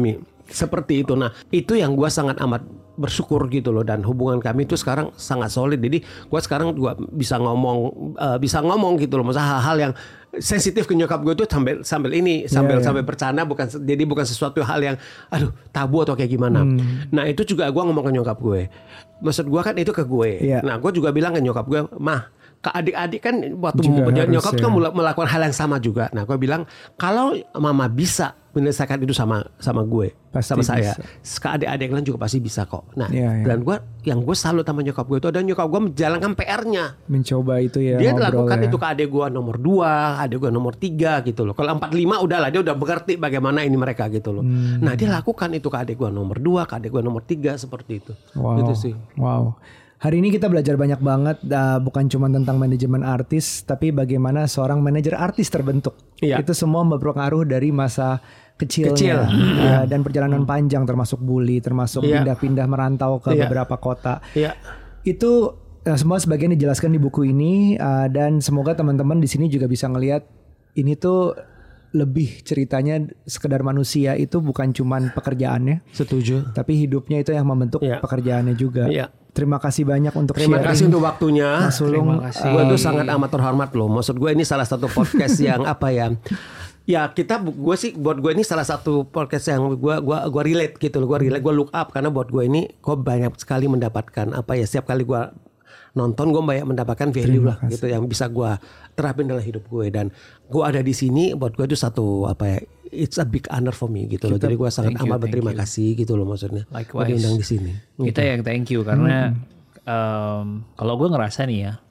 seperti itu. Nah itu yang gue sangat amat bersyukur gitu loh, dan hubungan kami itu sekarang sangat solid. Jadi gue sekarang juga bisa ngomong gitu loh, maksudnya hal-hal yang sensitif ke nyokap gue tuh sambil bercanda, bukan sesuatu hal yang aduh tabu atau kayak gimana. Nah itu juga gue ngomong ke nyokap gue, maksud gue kan itu ke gue. Nah gue juga bilang ke nyokap gue, mah ke adik-adik kan waktu nyokap kan melakukan hal yang sama juga. Nah gue bilang kalau mama bisa menyelesaikan itu sama gue, pasti sama saya, ke adik-adik lain juga pasti bisa kok. Nah dan gue salut sama nyokap gue itu, dan nyokap gue menjalankan PR-nya, mencoba itu ya. Dia lakukan itu ke adik gue nomor 2, adik gue nomor 3 gitu loh. Kalau 4, 5 udahlah, dia udah mengerti bagaimana ini mereka gitu loh. Nah dia lakukan itu ke adik gue nomor 2, ke adik gue nomor 3 seperti itu. Gitu sih. Wow. Hari ini kita belajar banyak banget, bukan cuma tentang manajemen artis, tapi bagaimana seorang manajer artis terbentuk. Itu semua berpengaruh dari masa kecilnya. Dan perjalanan panjang, termasuk bully, termasuk pindah-pindah merantau ke beberapa kota. Itu semua sebagian dijelaskan di buku ini, dan semoga teman-teman di sini juga bisa ngelihat ini tuh lebih ceritanya sekedar manusia itu bukan cuman pekerjaannya. Setuju. Tapi hidupnya itu yang membentuk pekerjaannya juga. Terima kasih banyak untuk sharing. Terima kasih untuk waktunya. Mas Sulung. Gue tuh sangat amat terhormat loh. Maksud gue ini salah satu podcast yang apa ya? Ya buat gue ini salah satu podcast yang gue relate gitu loh. Gue look up, karena buat gue ini gue banyak sekali mendapatkan apa ya, setiap kali gue nonton gue banyak mendapatkan value lah gitu yang bisa gue terapin dalam hidup gue, dan gue ada di sini buat gue itu satu apa ya, it's a big honor for me gitu loh. Jadi gue sangat amat berterima kasih gitu loh, maksudnya gue diundang di sini. Kita yang thank you karena kalau gue ngerasa nih ya,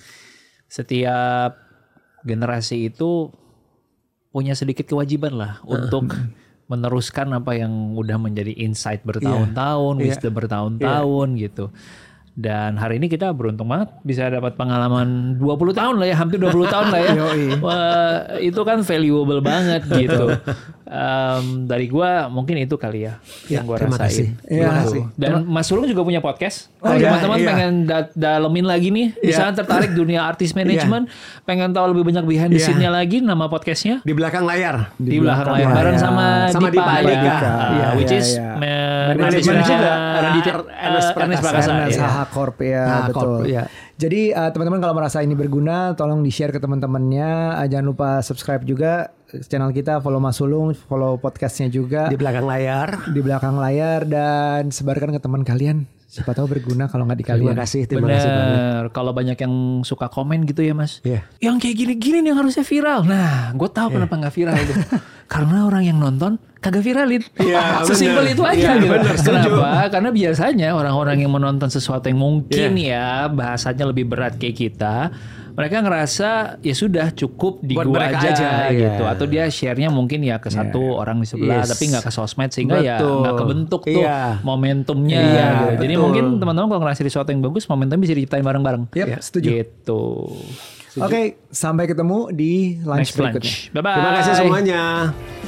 setiap generasi itu punya sedikit kewajiban lah untuk meneruskan apa yang udah menjadi insight bertahun-tahun, wisdom bertahun-tahun gitu. Dan hari ini kita beruntung banget bisa dapat pengalaman 20 tahun lah ya, hampir 20 tahun lah ya. Wah, itu kan valuable banget gitu. Dari gua mungkin itu kali ya yang gua rasain. Terima kasih. Dan Mas Sulung juga punya podcast. Teman-teman pengen dalemin lagi nih, misalnya tertarik dunia artis manajemen, pengen tahu lebih banyak behind the scene-nya lagi, nama podcastnya Di Belakang Layar. Di belakang layar bareng sama Dipa Alika, which is manajemen juga Ernest Prakasa. Corp ya, betul. Jadi teman-teman kalau merasa ini berguna, tolong di-share ke teman-temannya. Jangan lupa subscribe juga channel kita, follow Mas Sulung, follow podcastnya juga. Di Belakang Layar. Di Belakang Layar, dan sebarkan ke teman kalian. Siapa tahu berguna kalau nggak di kalian. Terima kasih banget. Kalau banyak yang suka komen gitu ya Mas, yang kayak gini-gini yang harusnya viral. Nah, gue tahu kenapa nggak viral itu. Karena orang yang nonton kagak viralin. Sesimpel itu aja gitu. Kenapa? Karena biasanya orang-orang yang menonton sesuatu yang mungkin ya bahasanya lebih berat kayak kita, mereka ngerasa ya sudah cukup di gua aja gitu. Atau dia share-nya mungkin ya ke satu orang di sebelah, tapi nggak ke sosmed, sehingga ya nggak kebentuk tuh momentumnya gitu. Jadi mungkin teman-teman kalau ngerasa sesuatu yang bagus, momentumnya bisa diciptain bareng-bareng. Setuju. Gitu. Oke, sampai ketemu di lunch berikutnya. Bye-bye. Terima kasih semuanya.